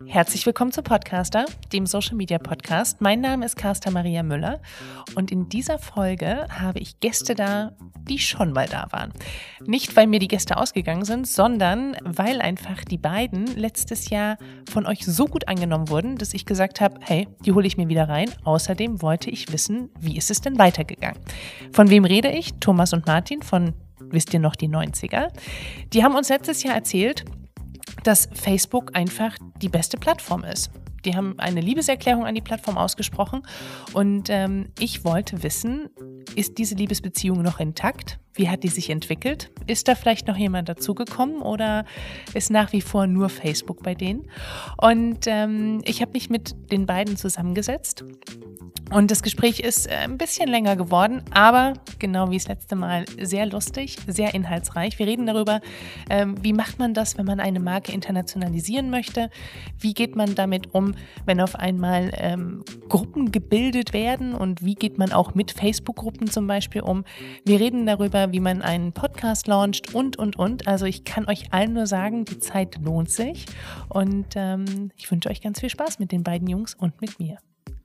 Herzlich willkommen zu Podcaster, dem Social Media Podcast. Mein Name ist Carsten Maria Müller und in dieser Folge habe ich Gäste da, die schon mal da waren. Nicht, weil mir die Gäste ausgegangen sind, sondern weil einfach die beiden letztes Jahr von euch so gut angenommen wurden, dass ich gesagt habe, hey, die hole ich mir wieder rein. Außerdem wollte ich wissen, wie ist es denn weitergegangen? Von wem rede ich? Thomas und Martin von, wisst ihr noch, die 90er. Die haben uns letztes Jahr erzählt, dass Facebook einfach die beste Plattform ist. Die haben eine Liebeserklärung an die Plattform ausgesprochen und ich wollte wissen, ist diese Liebesbeziehung noch intakt? Wie hat die sich entwickelt? Ist da vielleicht noch jemand dazugekommen oder ist nach wie vor nur Facebook bei denen? Und ich habe mich mit den beiden zusammengesetzt und das Gespräch ist ein bisschen länger geworden, aber genau wie das letzte Mal sehr lustig, sehr inhaltsreich. Wir reden darüber, wie macht man das, wenn man eine Marke internationalisieren möchte? Wie geht man damit um, wenn auf einmal Gruppen gebildet werden und wie geht man auch mit Facebook-Gruppen zum Beispiel um? Wir reden darüber, wie man einen Podcast launcht und. Also ich kann euch allen nur sagen, die Zeit lohnt sich und ich wünsche euch ganz viel Spaß mit den beiden Jungs und mit mir.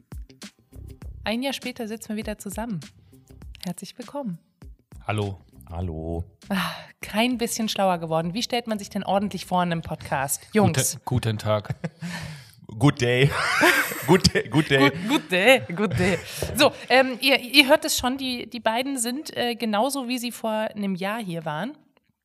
Ein Jahr später sitzen wir wieder zusammen. Herzlich willkommen. Hallo. Hallo. Kein bisschen schlauer geworden. Wie stellt man sich denn ordentlich vor in einem Podcast? Jungs. Guten Tag. Good day. Good day. Good day. So, ihr hört es schon, die beiden sind genauso, wie sie vor einem Jahr hier waren.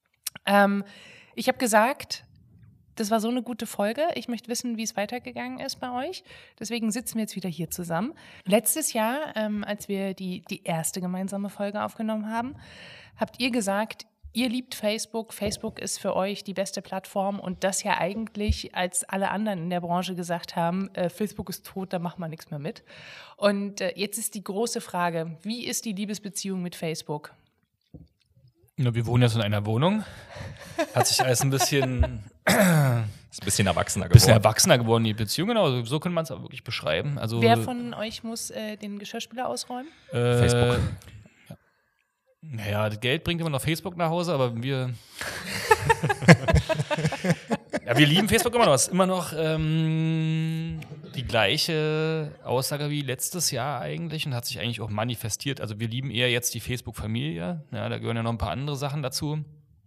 Ich habe gesagt, das war so eine gute Folge. Ich möchte wissen, wie es weitergegangen ist bei euch. Deswegen sitzen wir jetzt wieder hier zusammen. Letztes Jahr, als wir die erste gemeinsame Folge aufgenommen haben, habt ihr gesagt, ihr liebt Facebook. Facebook ist für euch die beste Plattform und das ja eigentlich, als alle anderen in der Branche gesagt haben, Facebook ist tot, da machen wir nichts mehr mit. Und jetzt ist die große Frage, wie ist die Liebesbeziehung mit Facebook? Ja, wir wohnen jetzt in einer Wohnung. Hat sich alles ein bisschen... Ist ein bisschen erwachsener geworden. Die Beziehung, genau. So kann man es auch wirklich beschreiben. Also, wer von euch muss den Geschirrspüler ausräumen? Facebook. Ja. Naja, das Geld bringt immer noch Facebook nach Hause, aber wir... Ja, wir lieben Facebook immer noch. Es ist immer noch die gleiche Aussage wie letztes Jahr eigentlich und hat sich eigentlich auch manifestiert. Also wir lieben eher jetzt die Facebook-Familie. Ja, da gehören ja noch ein paar andere Sachen dazu.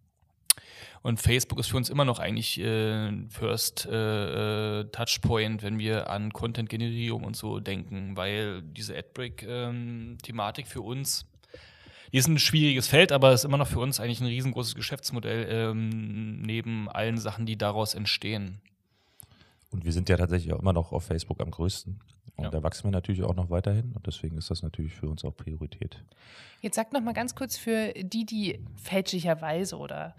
Und Facebook ist für uns immer noch eigentlich First Touchpoint, wenn wir an Content-Generierung und so denken, weil diese Adbreak-Thematik für uns, die ist ein schwieriges Feld, aber ist immer noch für uns eigentlich ein riesengroßes Geschäftsmodell neben allen Sachen, die daraus entstehen. Und wir sind ja tatsächlich auch immer noch auf Facebook am größten. Und da wachsen wir natürlich auch noch weiterhin. Und deswegen ist das natürlich für uns auch Priorität. Jetzt sagt noch mal ganz kurz für die fälschlicherweise oder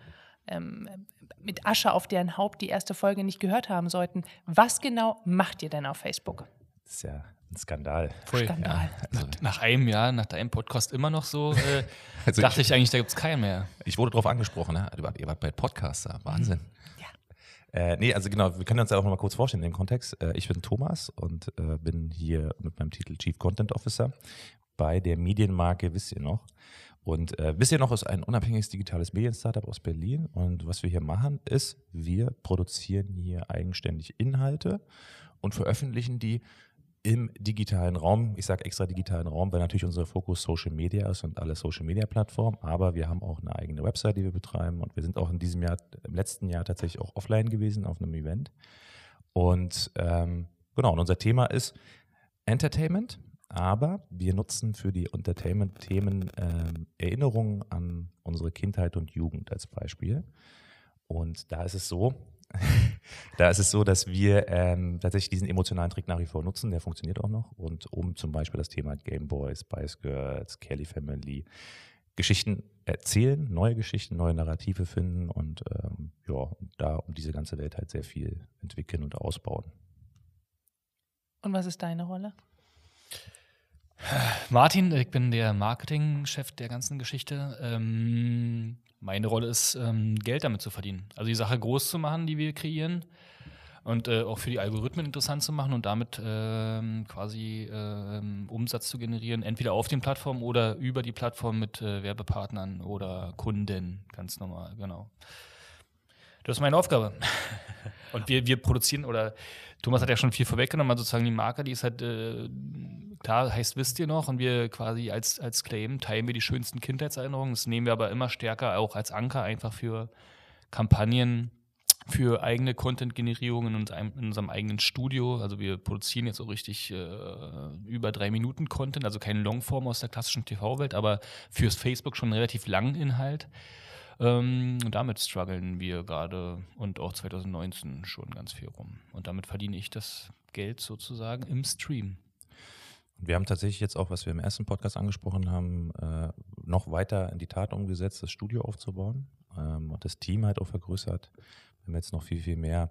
mit Asche auf deren Haupt die erste Folge nicht gehört haben sollten. Was genau macht ihr denn auf Facebook? Das ist ja ein Skandal. Skandal. Ja, also Nach einem Jahr, nach deinem Podcast immer noch so, dachte ich eigentlich, da gibt es keinen mehr. Ich wurde darauf angesprochen, ne? Ihr wart bei Podcaster, Wahnsinn. Ja. Nee, also genau, wir können uns ja auch noch mal kurz vorstellen in dem Kontext. Ich bin Thomas und bin hier mit meinem Titel Chief Content Officer bei der Medienmarke Wisst ihr noch. Und Wisst ihr noch ist ein unabhängiges digitales Medien-Startup aus Berlin. Und was wir hier machen, ist, wir produzieren hier eigenständig Inhalte und veröffentlichen die im digitalen Raum. Ich sage extra digitalen Raum, weil natürlich unser Fokus Social Media ist und alle Social Media Plattformen. Aber wir haben auch eine eigene Website, die wir betreiben. Und wir sind auch im letzten Jahr tatsächlich auch offline gewesen auf einem Event. Und genau, und unser Thema ist Entertainment. Aber wir nutzen für die Entertainment-Themen Erinnerungen an unsere Kindheit und Jugend als Beispiel. Und da ist es so, dass wir tatsächlich diesen emotionalen Trick nach wie vor nutzen. Der funktioniert auch noch. Und um zum Beispiel das Thema Gameboy, Spice Girls, Kelly Family, Geschichten erzählen, neue Geschichten, neue Narrative finden und da um diese ganze Welt halt sehr viel entwickeln und ausbauen. Und was ist deine Rolle? Martin, ich bin der Marketingchef der ganzen Geschichte. Meine Rolle ist, Geld damit zu verdienen. Also die Sache groß zu machen, die wir kreieren und auch für die Algorithmen interessant zu machen und damit quasi Umsatz zu generieren, entweder auf den Plattformen oder über die Plattform mit Werbepartnern oder Kunden, ganz normal, genau. Das ist meine Aufgabe. Und wir produzieren, oder Thomas hat ja schon viel vorweggenommen, also sozusagen die Marke, die ist halt, klar, heißt wisst ihr noch, und wir quasi als Claim teilen wir die schönsten Kindheitserinnerungen. Das nehmen wir aber immer stärker auch als Anker einfach für Kampagnen, für eigene Content-Generierung in unserem eigenen Studio. Also wir produzieren jetzt so richtig über 3 Minuten Content, also keine Longform aus der klassischen TV-Welt, aber fürs Facebook schon einen relativ langen Inhalt. Und damit strugglen wir gerade und auch 2019 schon ganz viel rum. Und damit verdiene ich das Geld sozusagen im Stream. Wir haben tatsächlich jetzt auch, was wir im ersten Podcast angesprochen haben, noch weiter in die Tat umgesetzt, das Studio aufzubauen und das Team halt auch vergrößert. Wir haben jetzt noch viel, viel mehr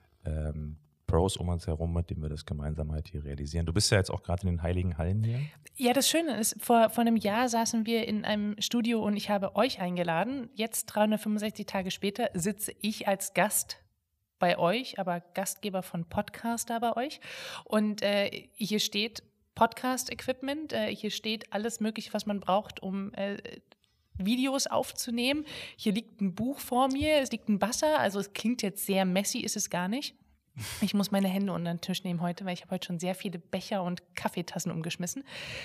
Pros um uns herum, mit denen wir das gemeinsam halt hier realisieren. Du bist ja jetzt auch gerade in den Heiligen Hallen hier. Ja, das Schöne ist, vor einem Jahr saßen wir in einem Studio und ich habe euch eingeladen. Jetzt, 365 Tage später, sitze ich als Gast bei euch, aber Gastgeber von Podcaster bei euch. Und hier steht Podcast-Equipment, hier steht alles Mögliche, was man braucht, um Videos aufzunehmen. Hier liegt ein Buch vor mir, es liegt ein Wasser, also es klingt jetzt sehr messy, ist es gar nicht. Ich muss meine Hände unter den Tisch nehmen heute, weil ich habe heute schon sehr viele Becher und Kaffeetassen umgeschmissen.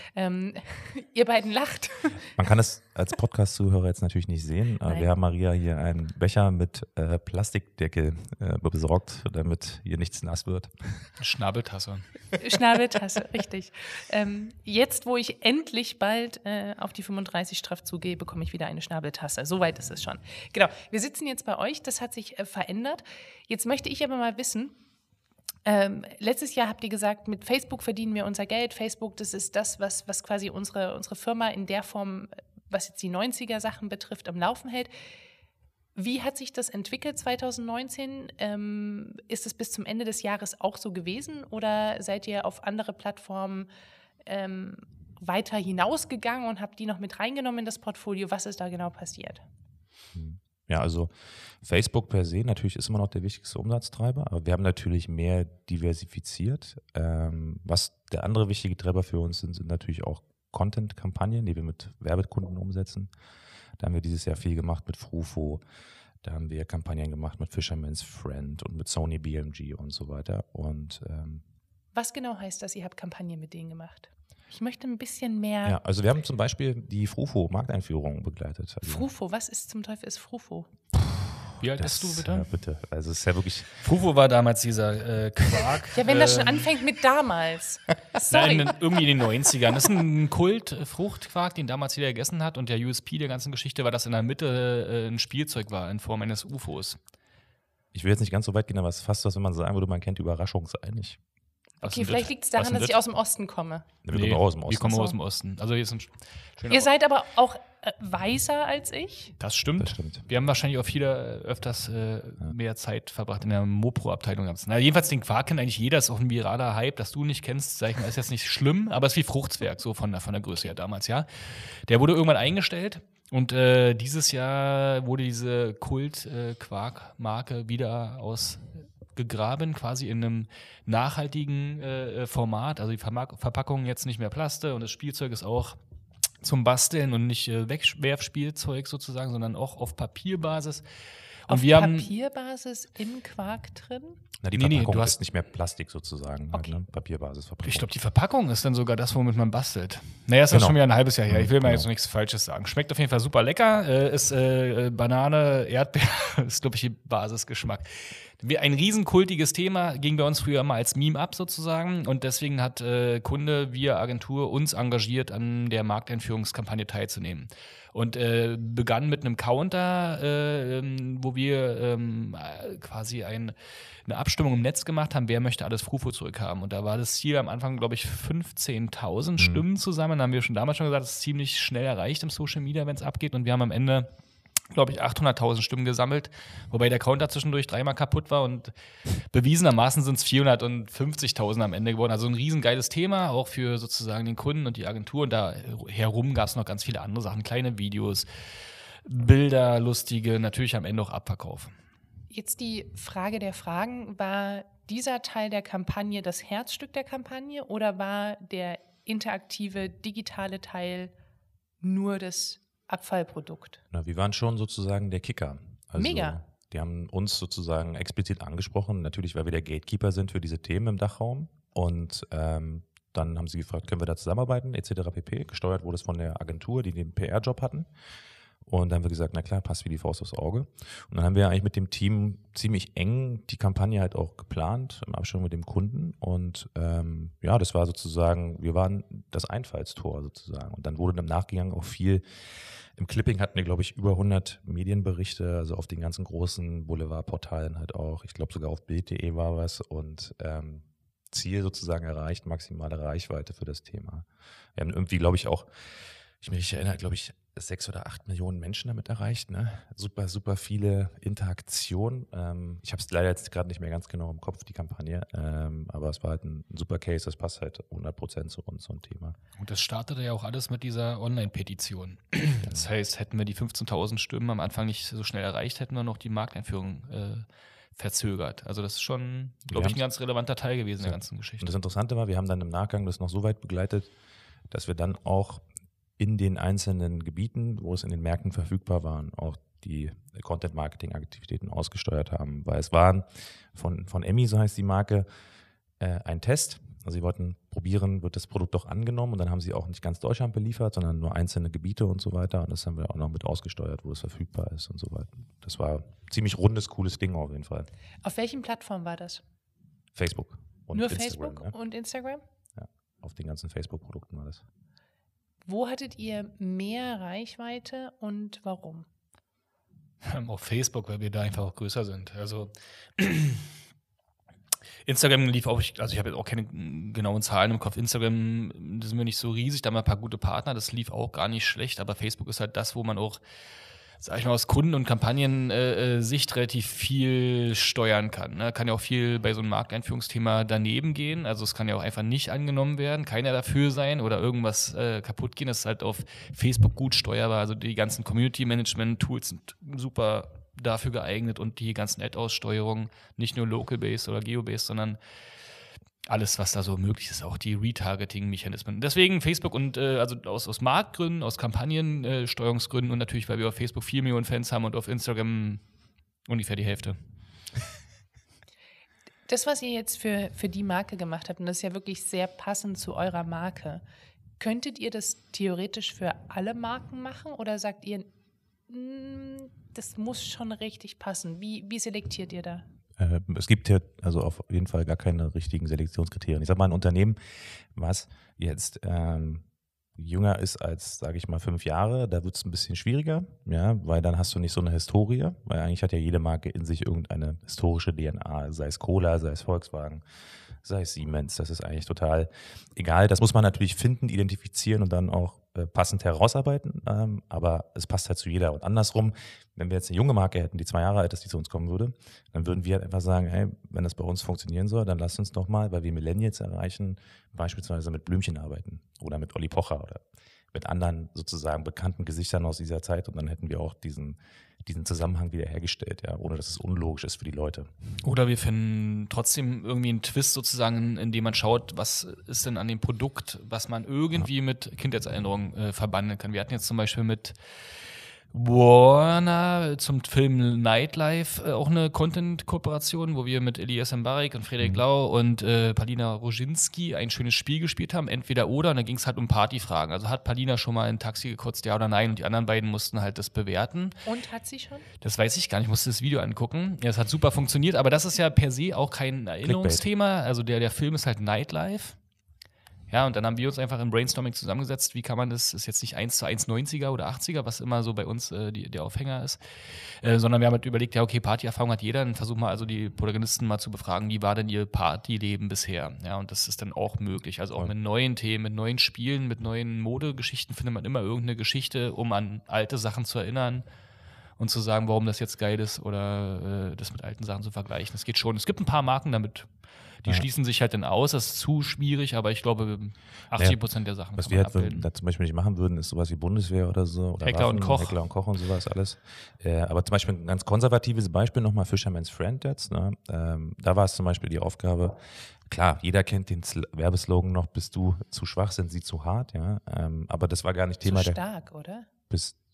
Ihr beiden lacht. Man kann es als Podcast-Zuhörer jetzt natürlich nicht sehen. Wir haben Maria hier einen Becher mit Plastikdeckel besorgt, damit hier nichts nass wird. Schnabeltasse. Schnabeltasse, richtig. Jetzt, wo ich endlich bald auf die 35 straff zugehe, bekomme ich wieder eine Schnabeltasse. Soweit ist es schon. Genau, wir sitzen jetzt bei euch, das hat sich verändert. Jetzt möchte ich aber mal wissen, letztes Jahr habt ihr gesagt, mit Facebook verdienen wir unser Geld. Facebook, das ist das, was quasi unsere Firma in der Form, was jetzt die 90er-Sachen betrifft, am Laufen hält. Wie hat sich das entwickelt 2019? Ist es bis zum Ende des Jahres auch so gewesen oder seid ihr auf andere Plattformen weiter hinausgegangen und habt die noch mit reingenommen in das Portfolio? Was ist da genau passiert? Ja, also Facebook per se natürlich ist immer noch der wichtigste Umsatztreiber, aber wir haben natürlich mehr diversifiziert. Was der andere wichtige Treiber für uns sind natürlich auch Content-Kampagnen, die wir mit Werbekunden umsetzen. Da haben wir dieses Jahr viel gemacht mit Frufo, da haben wir Kampagnen gemacht mit Fisherman's Friend und mit Sony BMG und so weiter. Und was genau heißt das, ihr habt Kampagnen mit denen gemacht? Ich möchte ein bisschen mehr. Ja, also wir haben zum Beispiel die Frufo-Markteinführung begleitet. Also Frufo, was ist zum Teufel ist Frufo? Wie alt bist du bitte? Ja, bitte. Also es ist ja wirklich. Frufo war damals dieser Quark. Ja, wenn das schon anfängt mit damals. Sorry. Nein, irgendwie in den 90ern. Das ist ein Kultfruchtquark, den damals jeder gegessen hat. Und der USP der ganzen Geschichte war, dass in der Mitte ein Spielzeug war in Form eines UFOs. Ich will jetzt nicht ganz so weit gehen, aber es ist fast was, wenn man sagen würde, man kennt Überraschungsei nicht. Okay, vielleicht liegt es daran, dass ich aus dem Osten komme. Wir kommen aus dem Osten. Wir kommen aus dem Osten. Also hier ist ein schöner Ihr seid aber auch weiser als ich. Das stimmt. Wir haben wahrscheinlich auch öfters mehr Zeit verbracht in der Mopro-Abteilung. Na, jedenfalls den Quark kennt eigentlich jeder. Ist auch ein viraler Hype, dass du nicht kennst. Sag ich mal, ist jetzt nicht schlimm, aber es ist wie Fruchtzwerg, so von der Größe her damals, ja. Der wurde irgendwann eingestellt. Und dieses Jahr wurde diese Kult-Quark-Marke wieder ausgegraben, quasi in einem nachhaltigen Format. Also die Verpackung jetzt nicht mehr Plaste und das Spielzeug ist auch zum Basteln und nicht Wegwerfspielzeug sozusagen, sondern auch auf Papierbasis. Und auf Papierbasis im Quark drin? Na, die Verpackung ist nicht mehr Plastik sozusagen, okay. Halt, ne? Papierbasisverpackung. Ich glaube, die Verpackung ist dann sogar das, womit man bastelt. Naja, ist das schon wieder ein halbes Jahr her. Ich will mal jetzt noch nichts Falsches sagen. Schmeckt auf jeden Fall super lecker. Ist Banane, Erdbeer, ist, glaube ich, die Basisgeschmack. Ein riesenkultiges Thema, ging bei uns früher immer als Meme ab sozusagen. Und deswegen hat Kunde, wir Agentur, uns engagiert, an der Markteinführungskampagne teilzunehmen. Und begann mit einem Counter, wo wir quasi eine Abstimmung im Netz gemacht haben, wer möchte alles Frufo zurückhaben. Und da war das Ziel am Anfang, glaube ich, 15.000 Stimmen zusammen. Da haben wir schon damals schon gesagt, das ist ziemlich schnell erreicht im Social Media, wenn es abgeht. Und wir haben am Ende, glaube ich, 800.000 Stimmen gesammelt, wobei der Counter zwischendurch 3-mal kaputt war und bewiesenermaßen sind es 450.000 am Ende geworden. Also ein riesengeiles Thema, auch für sozusagen den Kunden und die Agentur. Und da herum gab es noch ganz viele andere Sachen, kleine Videos, Bilder, lustige, natürlich am Ende auch Abverkauf. Jetzt die Frage der Fragen, war dieser Teil der Kampagne das Herzstück der Kampagne oder war der interaktive, digitale Teil nur das Abfallprodukt? Na, wir waren schon sozusagen der Kicker. Also, mega. Die haben uns sozusagen explizit angesprochen, natürlich, weil wir der Gatekeeper sind für diese Themen im Dachraum. Und dann haben sie gefragt, können wir da zusammenarbeiten, etc. pp. Gesteuert wurde es von der Agentur, die den PR-Job hatten. Und dann haben wir gesagt, na klar, passt wie die Faust aufs Auge. Und dann haben wir eigentlich mit dem Team ziemlich eng die Kampagne halt auch geplant, im Abstimmung mit dem Kunden. Und das war sozusagen, wir waren das Einfallstor sozusagen. Und dann wurde im Nachgang auch viel, im Clipping hatten wir, glaube ich, über 100 Medienberichte, also auf den ganzen großen Boulevardportalen halt auch. Ich glaube sogar auf Bild.de war was. Und Ziel sozusagen erreicht, maximale Reichweite für das Thema. Wir haben irgendwie, glaube ich, auch, ich mich erinnere, glaube ich, 6 oder 8 Millionen Menschen damit erreicht. Ne? Super, super viele Interaktionen. Ich habe es leider jetzt gerade nicht mehr ganz genau im Kopf, die Kampagne. Aber es war halt ein super Case, das passt halt 100% zu uns, so ein Thema. Und das startete ja auch alles mit dieser Online-Petition. Das heißt, hätten wir die 15.000 Stimmen am Anfang nicht so schnell erreicht, hätten wir noch die Markteinführung verzögert. Also das ist schon, glaube ich, ein ganz relevanter Teil gewesen der ganzen Geschichte. Und das Interessante war, wir haben dann im Nachgang das noch so weit begleitet, dass wir dann auch in den einzelnen Gebieten, wo es in den Märkten verfügbar waren, auch die Content-Marketing-Aktivitäten ausgesteuert haben. Weil es waren von Emmy, so heißt die Marke, ein Test. Also sie wollten probieren, wird das Produkt auch angenommen, und dann haben sie auch nicht ganz Deutschland beliefert, sondern nur einzelne Gebiete und so weiter. Und das haben wir auch noch mit ausgesteuert, wo es verfügbar ist und so weiter. Das war ein ziemlich rundes, cooles Ding auf jeden Fall. Auf welchen Plattformen war das? Facebook und nur Instagram. Facebook und Instagram? Ja, auf den ganzen Facebook-Produkten war das. Wo hattet ihr mehr Reichweite und warum? Auf Facebook, weil wir da einfach auch größer sind. Also Instagram lief auch, also ich habe jetzt auch keine genauen Zahlen im Kopf. Instagram, das sind wir nicht so riesig, da haben wir ein paar gute Partner, das lief auch gar nicht schlecht, aber Facebook ist halt das, wo man auch, sag ich mal, aus Kunden- und Kampagnen-Sicht relativ viel steuern kann. Ne? Kann ja auch viel bei so einem Markteinführungsthema daneben gehen. Also es kann ja auch einfach nicht angenommen werden, keiner dafür sein oder irgendwas kaputt gehen. Das ist halt auf Facebook gut steuerbar. Also die ganzen Community-Management-Tools sind super dafür geeignet und die ganzen Ad-Aussteuerungen, nicht nur Local-Based oder Geo-Based, sondern alles, was da so möglich ist, auch die Retargeting-Mechanismen. Deswegen Facebook und also aus Marktgründen, aus Kampagnen-Steuerungsgründen und natürlich, weil wir auf Facebook 4 Millionen Fans haben und auf Instagram ungefähr die Hälfte. Das, was ihr jetzt für die Marke gemacht habt, und das ist ja wirklich sehr passend zu eurer Marke, könntet ihr das theoretisch für alle Marken machen oder sagt ihr, das muss schon richtig passen? Wie selektiert ihr da? Es gibt ja also auf jeden Fall gar keine richtigen Selektionskriterien. Ich sage mal, ein Unternehmen, was jetzt jünger ist als, sage ich mal, 5 Jahre, da wird es ein bisschen schwieriger, ja, weil dann hast du nicht so eine Historie, weil eigentlich hat ja jede Marke in sich irgendeine historische DNA, sei es Cola, sei es Volkswagen, sei es Siemens, das ist eigentlich total egal. Das muss man natürlich finden, identifizieren und dann auch passend herausarbeiten, aber es passt halt zu jeder. Und andersrum, wenn wir jetzt eine junge Marke hätten, die 2 Jahre alt ist, die zu uns kommen würde, dann würden wir halt einfach sagen, hey, wenn das bei uns funktionieren soll, dann lasst uns doch mal, weil wir Millennials erreichen, beispielsweise mit Blümchen arbeiten oder mit Olli Pocher oder mit anderen sozusagen bekannten Gesichtern aus dieser Zeit, und dann hätten wir auch diesen Zusammenhang wiederhergestellt, ja, ohne dass es unlogisch ist für die Leute. Oder wir finden trotzdem irgendwie einen Twist sozusagen, in dem man schaut, was ist denn an dem Produkt, was man irgendwie mit Kindheitserinnerungen verbandeln kann. Wir hatten jetzt zum Beispiel mit Warner zum Film Nightlife auch eine Content-Kooperation, wo wir mit Elias Mbarek und Frederik Lau und Palina Roginski ein schönes Spiel gespielt haben, entweder oder, und da ging es halt um Partyfragen. Also hat Palina schon mal ein Taxi gekotzt, ja oder nein, und die anderen beiden mussten halt das bewerten. Und hat sie schon? Das weiß ich gar nicht, ich musste das Video angucken. Ja, es hat super funktioniert, aber das ist ja per se auch kein Erinnerungsthema. Also der Film ist halt Nightlife. Ja, und dann haben wir uns einfach im Brainstorming zusammengesetzt, wie kann man das, ist jetzt nicht 1:1 90er oder 80er, was immer so bei uns der Aufhänger ist, sondern wir haben halt überlegt, ja okay, Partyerfahrung hat jeder, dann versuchen wir also die Protagonisten mal zu befragen, wie war denn ihr Partyleben bisher? Ja, und das ist dann auch möglich, also auch mit neuen Themen, mit neuen Spielen, mit neuen Modegeschichten findet man immer irgendeine Geschichte, um an alte Sachen zu erinnern und zu sagen, warum das jetzt geil ist oder das mit alten Sachen zu vergleichen. Das geht schon. Es gibt ein paar Marken damit, die schließen sich halt dann aus, das ist zu schwierig, aber ich glaube 80% der Sachen was kann wir man abbilden. da zum Beispiel nicht machen würden, ist sowas wie Bundeswehr oder so. Oder Heckler Waffen, und Koch. Heckler und Koch und sowas alles. Aber zum Beispiel ein ganz konservatives Beispiel nochmal, Fisherman's Friend jetzt. Ne? Da war es zum Beispiel die Aufgabe, klar, jeder kennt den Werbeslogan noch, bist du zu schwach, sind sie zu hart. Ja? Aber das war gar nicht Thema. Zu stark, oder?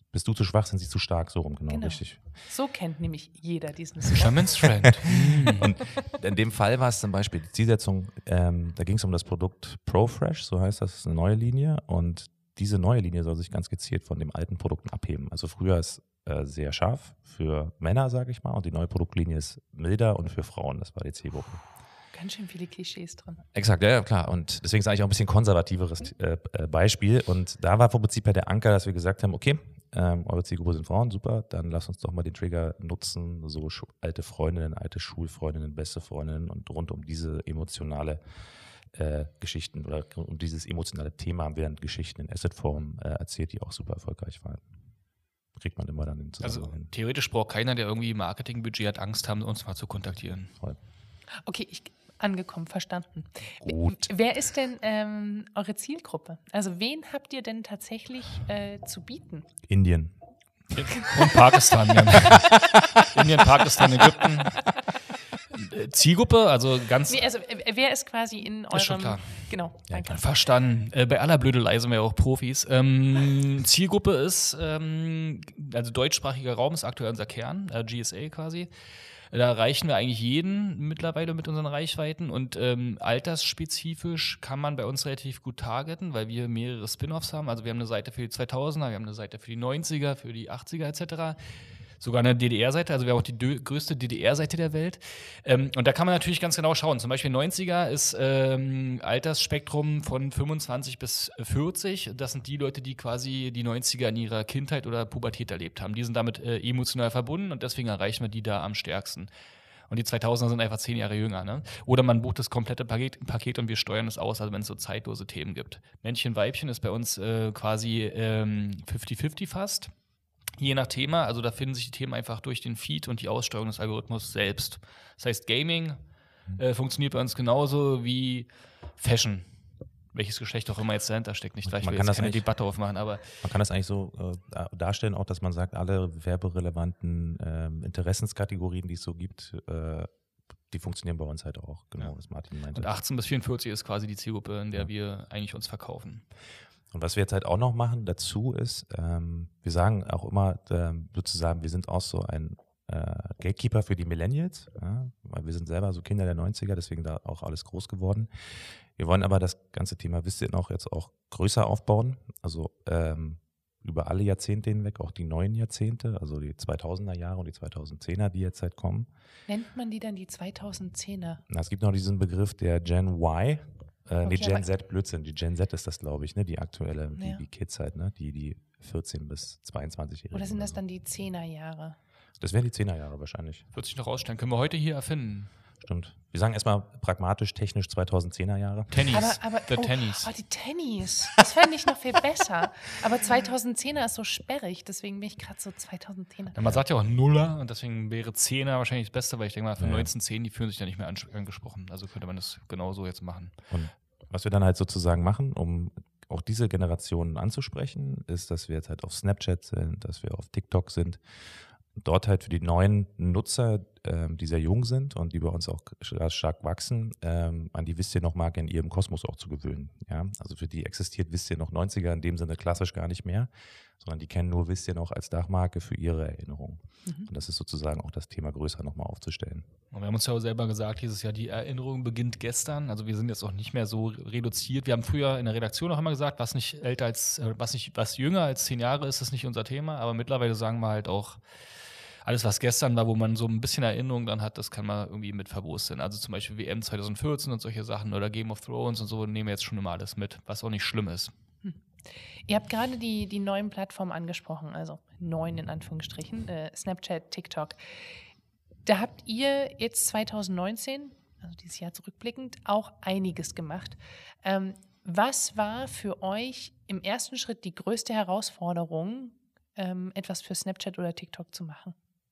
bist du zu schwach, sind sie zu stark, so rum, genau. Richtig. So kennt nämlich jeder diesen Spot. Shaman's Friend. Und in dem Fall war es zum Beispiel die Zielsetzung, da ging es um das Produkt ProFresh, so heißt das, eine neue Linie. Und diese neue Linie soll sich ganz gezielt von den alten Produkten abheben. Also früher ist sehr scharf für Männer, sage ich mal, und die neue Produktlinie ist milder und für Frauen, das war die Zielgruppe. Ganz schön viele Klischees drin. Exakt, ja, klar. Und deswegen ist eigentlich auch ein bisschen konservativeres Beispiel. Und da war vom Prinzip her der Anker, dass wir gesagt haben, okay, eure Zielgruppe sind Frauen, super, dann lasst uns doch mal den Trigger nutzen, so alte Freundinnen, alte Schulfreundinnen, beste Freundinnen und rund um diese emotionale Geschichten oder um dieses emotionale Thema haben wir dann Geschichten in Assetform erzählt, die auch super erfolgreich waren. Kriegt man immer dann den Zusammenhang hin. Theoretisch braucht keiner, der irgendwie Marketingbudget hat, Angst haben, uns mal zu kontaktieren. Voll. Okay, angekommen, verstanden. Gut. Wer ist denn eure Zielgruppe? Also wen habt ihr denn tatsächlich zu bieten? Indien. Und Pakistan. Indien, Pakistan, Ägypten. Zielgruppe, also ganz. Nee, also wer ist quasi in eurem. Ist schon klar. Genau, danke. Verstanden. Bei aller Blödelei sind wir ja auch Profis. Zielgruppe ist, also deutschsprachiger Raum ist aktuell unser Kern, GSA quasi. Da erreichen wir eigentlich jeden mittlerweile mit unseren Reichweiten und altersspezifisch kann man bei uns relativ gut targeten, weil wir mehrere Spin-offs haben. Also wir haben eine Seite für die 2000er, wir haben eine Seite für die 90er, für die 80er etc., sogar eine DDR-Seite, also wir haben auch die größte DDR-Seite der Welt. Und da kann man natürlich ganz genau schauen. Zum Beispiel 90er ist Altersspektrum von 25 bis 40. Das sind die Leute, die quasi die 90er in ihrer Kindheit oder Pubertät erlebt haben. Die sind damit emotional verbunden und deswegen erreichen wir die da am stärksten. Und die 2000er sind einfach 10 Jahre jünger. Ne? Oder man bucht das komplette Paket und wir steuern es aus, also wenn es so zeitlose Themen gibt. Männchen, Weibchen ist bei uns quasi 50-50 fast. Je nach Thema, also da finden sich die Themen einfach durch den Feed und die Aussteuerung des Algorithmus selbst. Das heißt, Gaming funktioniert bei uns genauso wie Fashion. Welches Geschlecht auch immer jetzt dahinter steckt, nicht, weil ich will jetzt keine Debatte aufmachen, aber man kann das eigentlich so darstellen, auch, dass man sagt, alle werberelevanten Interessenskategorien, die es so gibt, die funktionieren bei uns halt auch, genau, was Martin meinte. Und 18 bis 44 ist quasi die Zielgruppe, in der wir eigentlich uns verkaufen. Und was wir jetzt halt auch noch machen dazu ist, wir sagen auch immer sozusagen, wir sind auch so ein Gatekeeper für die Millennials, ja, weil wir sind selber so Kinder der 90er, deswegen da auch alles groß geworden. Wir wollen aber das ganze Thema Wissen auch jetzt auch größer aufbauen, also über alle Jahrzehnte hinweg, auch die neuen Jahrzehnte, also die 2000er Jahre und die 2010er, die jetzt halt kommen. Nennt man die dann die 2010er? Na, es gibt noch diesen Begriff der Gen Y. Okay, Gen Z, Blödsinn. Die Gen Z ist das, glaube ich, ne? Die aktuelle, Ja. die Kids halt, ne? Die 14- bis 22-Jährigen. Oder sind das dann die 10er-Jahre? Das wären die 10er-Jahre wahrscheinlich. Wird sich noch rausstellen. Können wir heute hier erfinden. Stimmt. Wir sagen erstmal pragmatisch, technisch 2010er-Jahre. Tennis. Aber Tennis. die Tennis. Das fände ich noch viel besser. Aber 2010er ist so sperrig, deswegen bin ich gerade so 2010er. Ja, man sagt ja auch Nuller und deswegen wäre 10er wahrscheinlich das Beste, weil ich denke mal, für Ja. 1910, die fühlen sich da nicht mehr angesprochen. Also könnte man das genauso jetzt machen. Und was wir dann halt sozusagen machen, um auch diese Generationen anzusprechen, ist, dass wir jetzt halt auf Snapchat sind, dass wir auf TikTok sind. Dort halt für die neuen Nutzer, die sehr jung sind und die bei uns auch stark wachsen, an die Wisst ihr noch Marke in ihrem Kosmos auch zu gewöhnen. Ja? Also für die existiert Wisst ihr noch 90er in dem Sinne klassisch gar nicht mehr, sondern die kennen nur Wisst ihr noch als Dachmarke für ihre Erinnerung. Und das ist sozusagen auch das Thema größer nochmal aufzustellen. Und wir haben uns ja auch selber gesagt, dieses Jahr, die Erinnerung beginnt gestern. Also wir sind jetzt auch nicht mehr so reduziert. Wir haben früher in der Redaktion auch immer gesagt, was jünger als 10 Jahre ist, ist nicht unser Thema. Aber mittlerweile sagen wir halt auch, alles, was gestern war, wo man so ein bisschen Erinnerung dann hat, das kann man irgendwie mit verwursten. Also zum Beispiel WM 2014 und solche Sachen oder Game of Thrones und so nehmen wir jetzt schon immer alles mit, was auch nicht schlimm ist. Ihr habt gerade die neuen Plattformen angesprochen, also neuen in Anführungsstrichen, Snapchat, TikTok. Da habt ihr jetzt 2019, also dieses Jahr zurückblickend, auch einiges gemacht. Was war für euch im ersten Schritt die größte Herausforderung, etwas für Snapchat oder TikTok zu machen?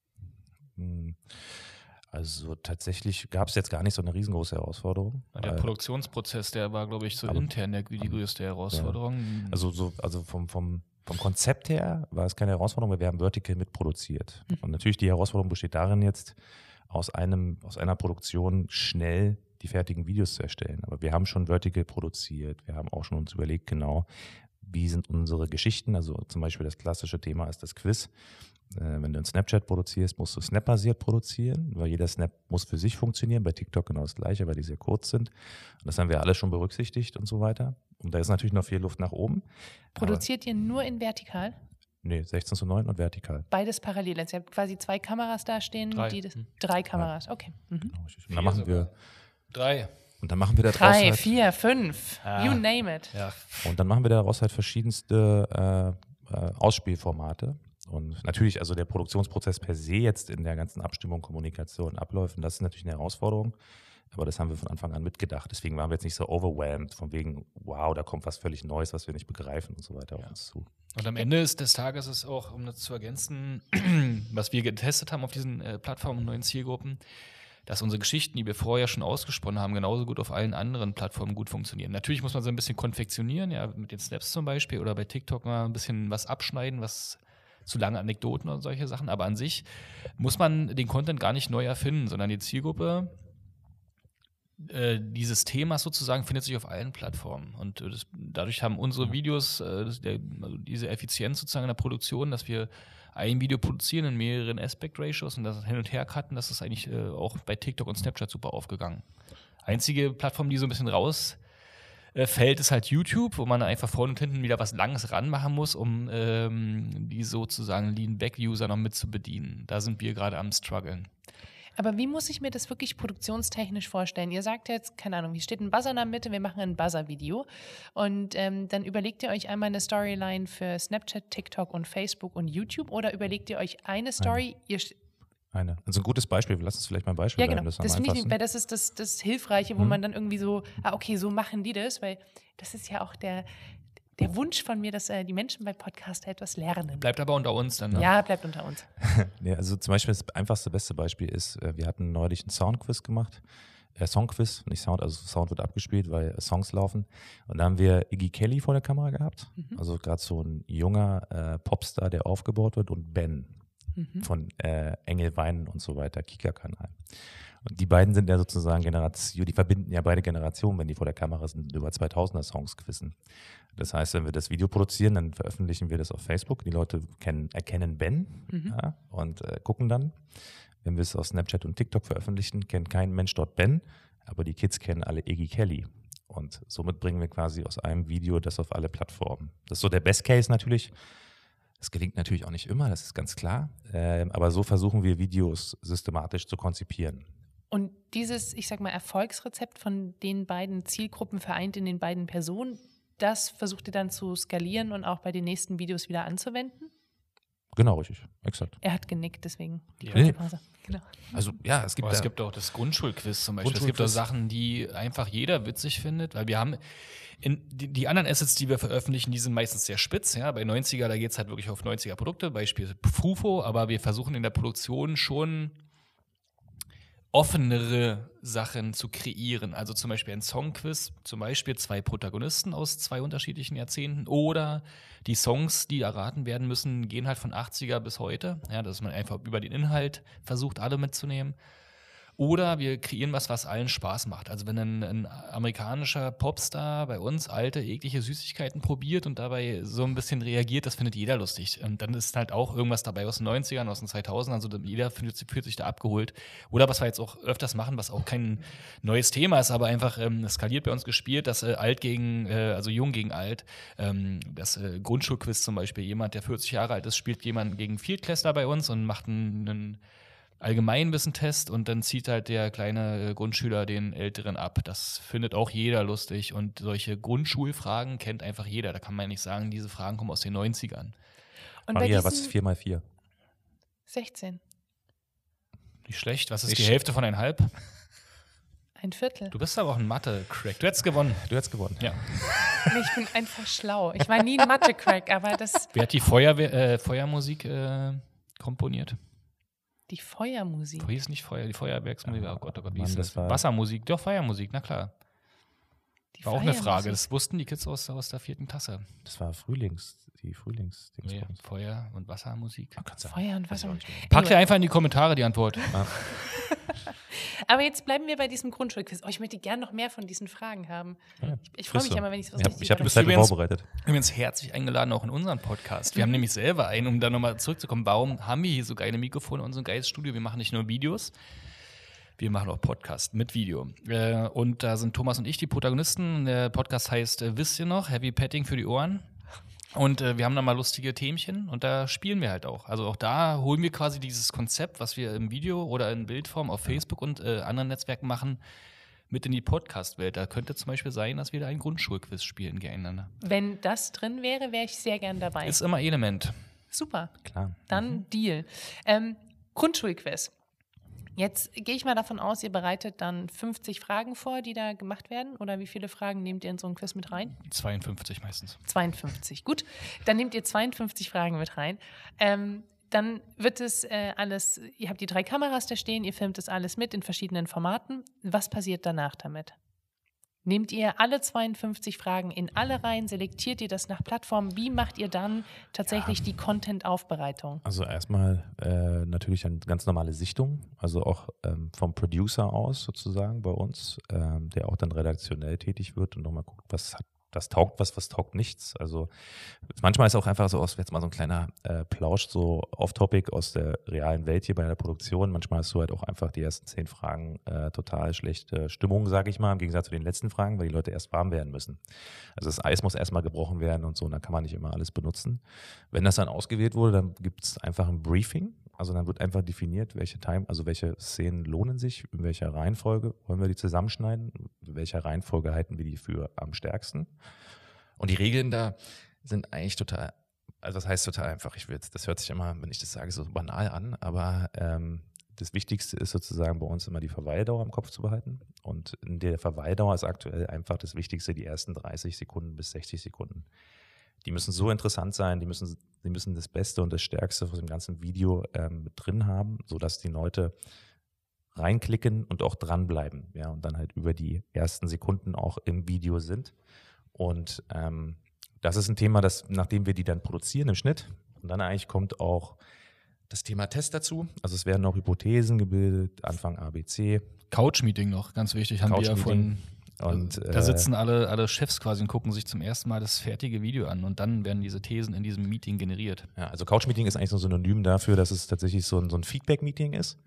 Also tatsächlich gab es jetzt gar nicht so eine riesengroße Herausforderung. Der Produktionsprozess, der war, glaube ich, so intern die größte Herausforderung. Ja. Also vom Konzept her war es keine Herausforderung, weil wir haben Vertical mitproduziert. Und natürlich die Herausforderung besteht darin jetzt, aus einer Produktion schnell die fertigen Videos zu erstellen. Aber wir haben schon Vertical produziert, wir haben auch schon uns überlegt, genau, wie sind unsere Geschichten, also zum Beispiel das klassische Thema ist das Quiz. Wenn du einen Snapchat produzierst, musst du Snap-basiert produzieren, weil jeder Snap muss für sich funktionieren. Bei TikTok genau das Gleiche, weil die sehr kurz sind. Und das haben wir alle schon berücksichtigt und so weiter. Und da ist natürlich noch viel Luft nach oben. Produziert ihr nur in vertikal? Nee, 16:9 und vertikal. Beides parallel. Also ihr habt quasi 2 Kameras da stehen. 3 Kameras, okay. Mhm. Genau, richtig. Und dann machen wir 3. Und dann machen wir daraus 3, halt, 4, 5, you name it. Ja. und dann machen wir daraus halt verschiedenste Ausspielformate. Und natürlich, also der Produktionsprozess per se jetzt in der ganzen Abstimmung, Kommunikation, Abläufen, das ist natürlich eine Herausforderung. Aber das haben wir von Anfang an mitgedacht. Deswegen waren wir jetzt nicht so overwhelmed, von wegen, wow, da kommt was völlig Neues, was wir nicht begreifen und so weiter auf uns zu. Und am Ende des Tages ist auch, um das zu ergänzen, was wir getestet haben auf diesen Plattformen und neuen Zielgruppen, dass unsere Geschichten, die wir vorher schon ausgesponnen haben, genauso gut auf allen anderen Plattformen gut funktionieren. Natürlich muss man so ein bisschen konfektionieren, ja, mit den Snaps zum Beispiel oder bei TikTok mal ein bisschen was abschneiden, was zu lange Anekdoten und solche Sachen. Aber an sich muss man den Content gar nicht neu erfinden, sondern die Zielgruppe dieses Themas sozusagen findet sich auf allen Plattformen. Und dadurch haben unsere Videos also diese Effizienz sozusagen in der Produktion, dass wir ein Video produzieren in mehreren Aspect-Ratios und das hin und her cutten, das ist eigentlich auch bei TikTok und Snapchat super aufgegangen. Einzige Plattform, die so ein bisschen rausfällt, ist halt YouTube, wo man einfach vorne und hinten wieder was Langes ranmachen muss, um die sozusagen Lean-Back-User noch mit zu bedienen. Da sind wir gerade am struggeln. Aber wie muss ich mir das wirklich produktionstechnisch vorstellen? Ihr sagt jetzt, keine Ahnung, hier steht ein Buzzer in der Mitte, wir machen ein Buzzer-Video und dann überlegt ihr euch einmal eine Storyline für Snapchat, TikTok und Facebook und YouTube oder überlegt ihr euch eine Story? Also ein gutes Beispiel, lass uns vielleicht mal ein Beispiel Ja, genau. nennen, Das finde ich, weil das ist das Hilfreiche, wo man dann irgendwie so, okay, so machen die das, weil das ist ja auch der Wunsch von mir, dass die Menschen bei Podcaster etwas lernen. Bleibt aber unter uns dann. Ne? Ja, bleibt unter uns. Nee, also zum Beispiel das einfachste, beste Beispiel ist, wir hatten neulich einen Soundquiz gemacht. Songquiz, nicht Sound, also Sound wird abgespielt, weil Songs laufen. Und da haben wir Iggy Kelly vor der Kamera gehabt. Also gerade so ein junger Popstar, der aufgebaut wird, und Ben von Engel Weinen und so weiter, Kika-Kanal. Und die beiden sind ja sozusagen Generation, die verbinden ja beide Generationen, wenn die vor der Kamera sind, über 2000er-Songs quizzen. Das heißt, wenn wir das Video produzieren, dann veröffentlichen wir das auf Facebook. Die Leute erkennen Ben und gucken dann. Wenn wir es auf Snapchat und TikTok veröffentlichen, kennt kein Mensch dort Ben, aber die Kids kennen alle Iggy Kelly. Und somit bringen wir quasi aus einem Video das auf alle Plattformen. Das ist so der Best Case natürlich. Das gelingt natürlich auch nicht immer, das ist ganz klar. Aber so versuchen wir Videos systematisch zu konzipieren. Und dieses, ich sag mal, Erfolgsrezept von den beiden Zielgruppen vereint in den beiden Personen, das versucht ihr dann zu skalieren und auch bei den nächsten Videos wieder anzuwenden? Genau, richtig, exakt. Er hat genickt, deswegen die Nee. Pause. Genau. Also ja, es gibt, Es gibt auch das Grundschulquiz zum Beispiel. Es gibt auch Sachen, die einfach jeder witzig findet, weil wir haben die anderen Assets, die wir veröffentlichen, die sind meistens sehr spitz. Ja? Bei 90er, da geht es halt wirklich auf 90er-Produkte, Beispiel Frufo, aber wir versuchen in der Produktion schon offenere Sachen zu kreieren. Also zum Beispiel ein Songquiz, zum Beispiel 2 Protagonisten aus 2 unterschiedlichen Jahrzehnten oder die Songs, die erraten werden müssen, gehen halt von 80er bis heute. Ja, dass man einfach über den Inhalt versucht, alle mitzunehmen. Oder wir kreieren was allen Spaß macht. Also wenn ein amerikanischer Popstar bei uns alte, eklige Süßigkeiten probiert und dabei so ein bisschen reagiert, das findet jeder lustig. Und dann ist halt auch irgendwas dabei aus den 90ern, aus den 2000ern, also jeder fühlt sich da abgeholt. Oder was wir jetzt auch öfters machen, was auch kein neues Thema ist, aber einfach skaliert bei uns gespielt, dass also jung gegen alt, das Grundschulquiz zum Beispiel, jemand, der 40 Jahre alt ist, spielt jemanden gegen Viertklässler bei uns und macht einen Allgemeinwissentest und dann zieht halt der kleine Grundschüler den Älteren ab. Das findet auch jeder lustig und solche Grundschulfragen kennt einfach jeder. Da kann man nicht sagen, diese Fragen kommen aus den 90ern. Und Maria, bei was ist 4x4? 16. Nicht schlecht. Was ist Nicht die Hälfte von 1,5? Ein Viertel. Du bist aber auch ein Mathe-Crack. Du hättest gewonnen. Du hättest gewonnen. Ja. Ich bin einfach schlau. Ich war nie ein Mathe-Crack, aber das... Wer hat die Feuermusik komponiert? Die Feuermusik. Hieß nicht Feuer, die Feuerwerksmusik. Oh Gott, wie Mann, hieß das das? war- Wassermusik. Doch, Feuermusik, na klar. Die War auch eine Feuermusik. Frage. Das wussten die Kids aus der 4. Klasse. Das war die Frühlings. Nee, Feuer- und Wassermusik. Kannst du Feuer und Wasser. Packt ihr einfach in die Kommentare die Antwort. Aber jetzt bleiben wir bei diesem Grundschulquiz. Ich möchte gerne noch mehr von diesen Fragen haben. Ja, Ich freue mich immer, wenn ich was Ich habe das vorbereitet. Übrigens herzlich eingeladen auch in unseren Podcast. Wir haben nämlich selber einen, um da nochmal zurückzukommen, warum haben wir hier so geile Mikrofone und so ein geiles Studio? Wir machen nicht nur Videos, wir machen auch Podcast mit Video. Und da sind Thomas und ich die Protagonisten. Der Podcast heißt Wisst ihr noch? Heavy Petting für die Ohren. Und wir haben da mal lustige Themchen und da spielen wir halt auch. Also auch da holen wir quasi dieses Konzept, was wir im Video oder in Bildform auf Facebook und anderen Netzwerken machen, mit in die Podcast-Welt. Da könnte zum Beispiel sein, dass wir da ein Grundschulquiz spielen gegeneinander. Wenn das drin wäre, wäre ich sehr gern dabei. Ist immer Element. Super. Klar. Dann Deal. Grundschulquiz. Jetzt gehe ich mal davon aus, ihr bereitet dann 50 Fragen vor, die da gemacht werden. Oder wie viele Fragen nehmt ihr in so ein Quiz mit rein? 52 meistens. 52, gut. Dann nehmt ihr 52 Fragen mit rein. Dann wird es alles, ihr habt die 3 Kameras da stehen, ihr filmt das alles mit in verschiedenen Formaten. Was passiert danach damit? Nehmt ihr alle 52 Fragen in alle rein, selektiert ihr das nach Plattformen? Wie macht ihr dann tatsächlich die Content-Aufbereitung? Also erstmal natürlich eine ganz normale Sichtung, also auch vom Producer aus sozusagen bei uns, der auch dann redaktionell tätig wird und nochmal guckt, was taugt was taugt nichts. Also manchmal ist auch einfach so, jetzt mal so ein kleiner Plausch, so off-topic aus der realen Welt hier bei der Produktion. Manchmal hast du halt auch einfach die ersten 10 Fragen total schlechte Stimmung, sage ich mal, im Gegensatz zu den letzten Fragen, weil die Leute erst warm werden müssen. Also das Eis muss erstmal gebrochen werden und so, und dann kann man nicht immer alles benutzen. Wenn das dann ausgewählt wurde, dann gibt es einfach ein Briefing. Also dann wird einfach definiert, welche Szenen lohnen sich, in welcher Reihenfolge wollen wir die zusammenschneiden, in welcher Reihenfolge halten wir die für am stärksten. Und die Regeln da sind eigentlich total, also das heißt total einfach, das hört sich immer, wenn ich das sage, so banal an, aber das Wichtigste ist sozusagen bei uns immer die Verweildauer im Kopf zu behalten. Und in der Verweildauer ist aktuell einfach das Wichtigste, die ersten 30 Sekunden bis 60 Sekunden. Die müssen so interessant sein, die müssen das Beste und das Stärkste von dem ganzen Video mit drin haben, sodass die Leute reinklicken und auch dranbleiben, ja, und dann halt über die ersten Sekunden auch im Video sind. Und das ist ein Thema, nachdem wir die dann produzieren im Schnitt, und dann eigentlich kommt auch das Thema Test dazu. Also es werden auch Hypothesen gebildet, Anfang ABC. Couch-Meeting noch, ganz wichtig, haben wir ja von. Und da sitzen alle Chefs quasi und gucken sich zum ersten Mal das fertige Video an und dann werden diese Thesen in diesem Meeting generiert. Ja, also Couch-Meeting ist eigentlich so ein Synonym dafür, dass es tatsächlich so ein Feedback-Meeting ist.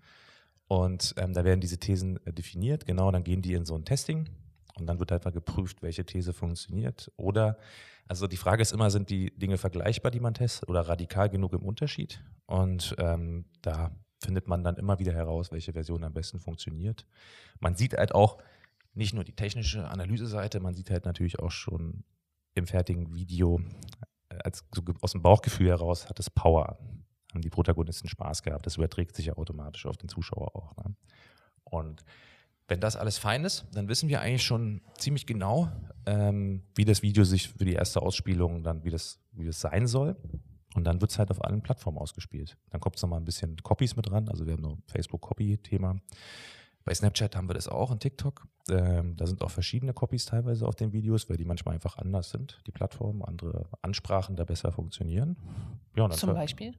Und da werden diese Thesen definiert, genau, dann gehen die in so ein Testing und dann wird halt mal geprüft, welche These funktioniert. Oder, also die Frage ist immer, sind die Dinge vergleichbar, die man testet, oder radikal genug im Unterschied? Und da findet man dann immer wieder heraus, welche Version am besten funktioniert. Man sieht halt auch nicht nur die technische Analyseseite, man sieht halt natürlich auch schon im fertigen Video, so aus dem Bauchgefühl heraus, hat es Power. Haben die Protagonisten Spaß gehabt. Das überträgt sich ja automatisch auf den Zuschauer auch. Ne? Und wenn das alles fein ist, dann wissen wir eigentlich schon ziemlich genau, wie das Video sich für die erste Ausspielung dann, wie das sein soll. Und dann wird es halt auf allen Plattformen ausgespielt. Dann kommt es nochmal ein bisschen Copies mit dran. Also wir haben noch ein Facebook-Copy-Thema. Bei Snapchat haben wir das auch, in TikTok. Da sind auch verschiedene Copies teilweise auf den Videos, weil die manchmal einfach anders sind, die Plattformen, andere Ansprachen da besser funktionieren. Ja, und dann Zum Beispiel?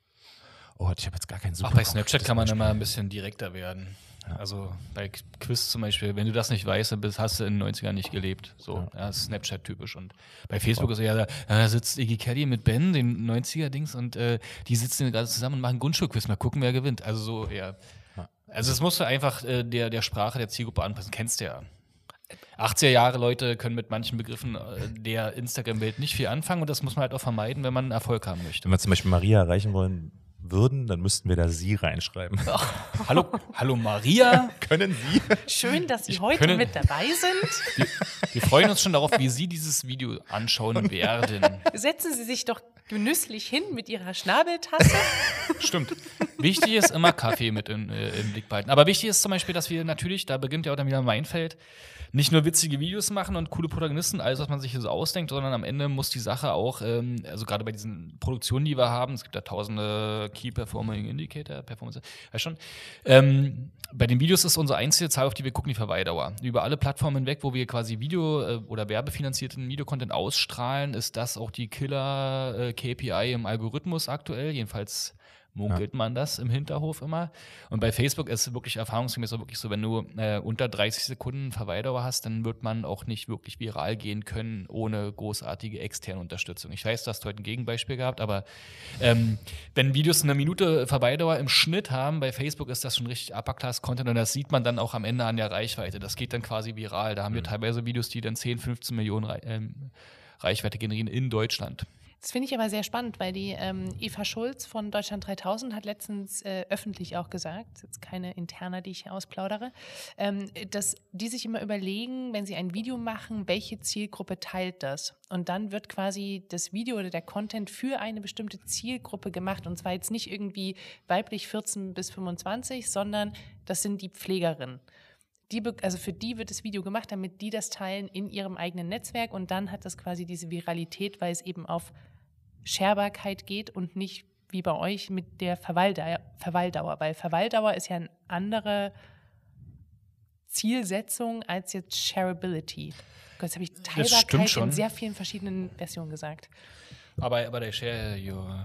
Oh, ich habe jetzt gar keinen super. Auch bei Snapchat kann man immer ein bisschen direkter werden. Ja. Also bei Quiz zum Beispiel, wenn du das nicht weißt, dann hast du in den 90ern nicht gelebt. So, ja, Snapchat-typisch. Und bei Facebook ist ja, da sitzt Iggy Caddy mit Ben, den 90er-Dings, und die sitzen gerade zusammen und machen Grundschulquiz. Mal gucken, wer gewinnt. Also so, ja. Also es musst du einfach der Sprache der Zielgruppe anpassen. Kennst du ja. 80er Jahre Leute können mit manchen Begriffen der Instagram-Welt nicht viel anfangen, und das muss man halt auch vermeiden, wenn man Erfolg haben möchte. Wenn wir zum Beispiel Maria erreichen wollen würden, dann müssten wir da sie reinschreiben. Hallo Maria. Können Sie? Schön, dass Sie heute mit dabei sind. Wir freuen uns schon darauf, wie Sie dieses Video anschauen werden. Setzen Sie sich doch genüsslich hin mit Ihrer Schnabeltasse. Stimmt. Wichtig ist immer Kaffee mit im Blick behalten. Aber wichtig ist zum Beispiel, dass wir natürlich, da beginnt ja auch dann wieder mein Feld, nicht nur witzige Videos machen und coole Protagonisten, alles, was man sich hier so ausdenkt, sondern am Ende muss die Sache auch, also gerade bei diesen Produktionen, die wir haben, es gibt da tausende Key Performing Indicator, Performance, weißt schon. Bei den Videos ist unsere einzige Zahl, auf die wir gucken, die Verweildauer. Über alle Plattformen hinweg, wo wir quasi Video- oder werbefinanzierten Videocontent ausstrahlen, ist das auch die Killer-KPI im Algorithmus aktuell, jedenfalls munkelt man das im Hinterhof immer. Und bei Facebook ist es wirklich erfahrungsgemäß auch wirklich so, wenn du unter 30 Sekunden Verweildauer hast, dann wird man auch nicht wirklich viral gehen können, ohne großartige externe Unterstützung. Ich weiß, du hast heute ein Gegenbeispiel gehabt, aber wenn Videos eine Minute Verweildauer im Schnitt haben, bei Facebook ist das schon richtig Upper-Class-Content und das sieht man dann auch am Ende an der Reichweite. Das geht dann quasi viral. Da haben wir teilweise Videos, die dann 10, 15 Millionen Reichweite generieren in Deutschland. Das finde ich aber sehr spannend, weil die Eva Schulz von Deutschland 3000 hat letztens öffentlich auch gesagt, jetzt keine Interna, die ich hier ausplaudere, dass die sich immer überlegen, wenn sie ein Video machen, welche Zielgruppe teilt das? Und dann wird quasi das Video oder der Content für eine bestimmte Zielgruppe gemacht. Und zwar jetzt nicht irgendwie weiblich 14 bis 25, sondern das sind die Pflegerinnen. Also für die wird das Video gemacht, damit die das teilen in ihrem eigenen Netzwerk und dann hat das quasi diese Viralität, weil es eben auf Sharebarkeit geht und nicht wie bei euch mit der Verweildauer, weil Verweildauer ist ja eine andere Zielsetzung als jetzt Shareability. Gott, jetzt habe ich Teilbarkeit in sehr vielen verschiedenen Versionen gesagt. Aber der Share,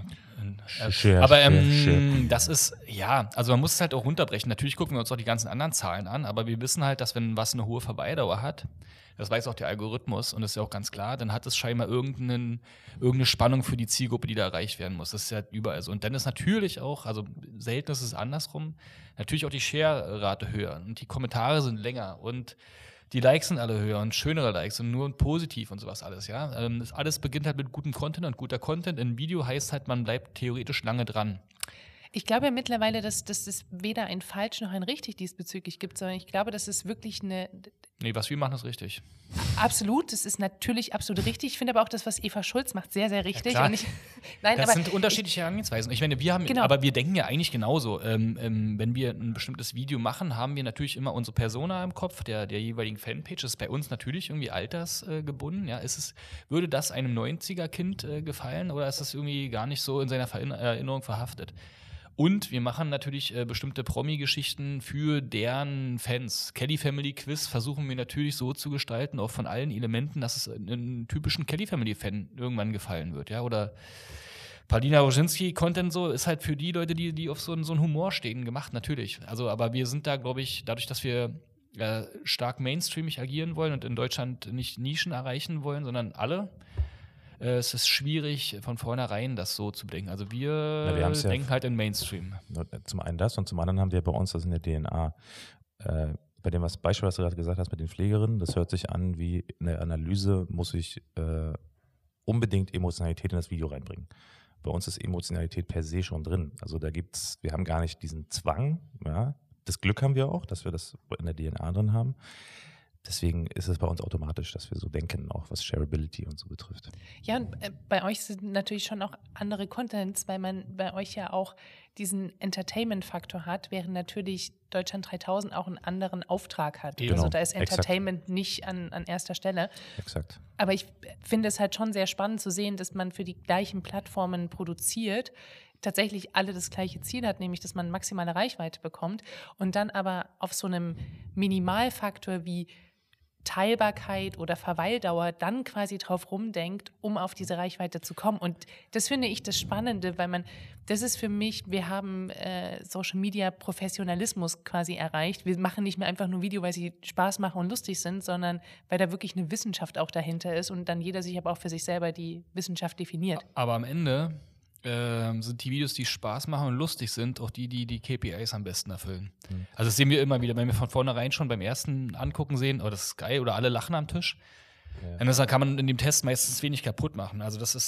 das ist, ja, also man muss es halt auch runterbrechen. Natürlich gucken wir uns auch die ganzen anderen Zahlen an, aber wir wissen halt, dass wenn was eine hohe Verweildauer hat, das weiß auch der Algorithmus und das ist ja auch ganz klar, dann hat es scheinbar irgendeine Spannung für die Zielgruppe, die da erreicht werden muss. Das ist ja überall so. Und dann ist natürlich auch, also selten ist es andersrum, natürlich auch die Share-Rate höher und die Kommentare sind länger und die Likes sind alle höher und schönere Likes und nur positiv und sowas alles, ja. Das alles beginnt halt mit gutem Content und guter Content. Ein Video heißt halt, man bleibt theoretisch lange dran. Ich glaube ja mittlerweile, dass es weder ein falsch noch ein richtig diesbezüglich gibt, sondern ich glaube, dass es wirklich eine... Nee, was wir machen, ist richtig. Absolut, das ist natürlich absolut richtig. Ich finde aber auch das, was Eva Schulz macht, sehr, sehr richtig. Ja, und das sind unterschiedliche Herangehensweisen. Ich meine, aber wir denken ja eigentlich genauso. Wenn wir ein bestimmtes Video machen, haben wir natürlich immer unsere Persona im Kopf, der jeweiligen Fanpage. Das ist bei uns natürlich irgendwie altersgebunden. Ja? Würde das einem 90er-Kind gefallen oder ist das irgendwie gar nicht so in seiner Erinnerung verhaftet? Und wir machen natürlich bestimmte Promi-Geschichten für deren Fans. Kelly Family Quiz versuchen wir natürlich so zu gestalten, auch von allen Elementen, dass es einem typischen Kelly Family-Fan irgendwann gefallen wird. Ja? Oder Paulina Roginski-Content so ist halt für die Leute, die auf so einen Humor stehen, gemacht, natürlich. Also, aber wir sind da, glaube ich, dadurch, dass wir stark mainstreamig agieren wollen und in Deutschland nicht Nischen erreichen wollen, sondern alle, es ist schwierig, von vornherein das so zu bedenken. Also wir denken halt in Mainstream. Zum einen das und zum anderen haben wir bei uns das in der DNA. Bei dem Beispiel, was du gerade gesagt hast mit den Pflegerinnen, das hört sich an wie eine Analyse, muss ich unbedingt Emotionalität in das Video reinbringen. Bei uns ist Emotionalität per se schon drin. Also wir haben gar nicht diesen Zwang. Ja? Das Glück haben wir auch, dass wir das in der DNA drin haben. Deswegen ist es bei uns automatisch, dass wir so denken, auch was Shareability und so betrifft. Ja, und bei euch sind natürlich schon auch andere Contents, weil man bei euch ja auch diesen Entertainment-Faktor hat, während natürlich Deutschland 3000 auch einen anderen Auftrag hat. Genau, also da ist Entertainment nicht an erster Stelle. Exakt. Aber ich finde es halt schon sehr spannend zu sehen, dass man für die gleichen Plattformen produziert, tatsächlich alle das gleiche Ziel hat, nämlich dass man maximale Reichweite bekommt und dann aber auf so einem Minimalfaktor wie Teilbarkeit oder Verweildauer dann quasi drauf rumdenkt, um auf diese Reichweite zu kommen. Und das finde ich das Spannende, weil das ist für mich, wir haben Social Media Professionalismus quasi erreicht. Wir machen nicht mehr einfach nur Video, weil sie Spaß machen und lustig sind, sondern weil da wirklich eine Wissenschaft auch dahinter ist und dann jeder sich aber auch für sich selber die Wissenschaft definiert. Aber am Ende sind die Videos, die Spaß machen und lustig sind, auch die KPIs am besten erfüllen. Mhm. Also das sehen wir immer wieder, wenn wir von vornherein schon beim ersten Angucken sehen, oh, das ist geil, oder alle lachen am Tisch. Ja. Dann kann man in dem Test meistens wenig kaputt machen. Also das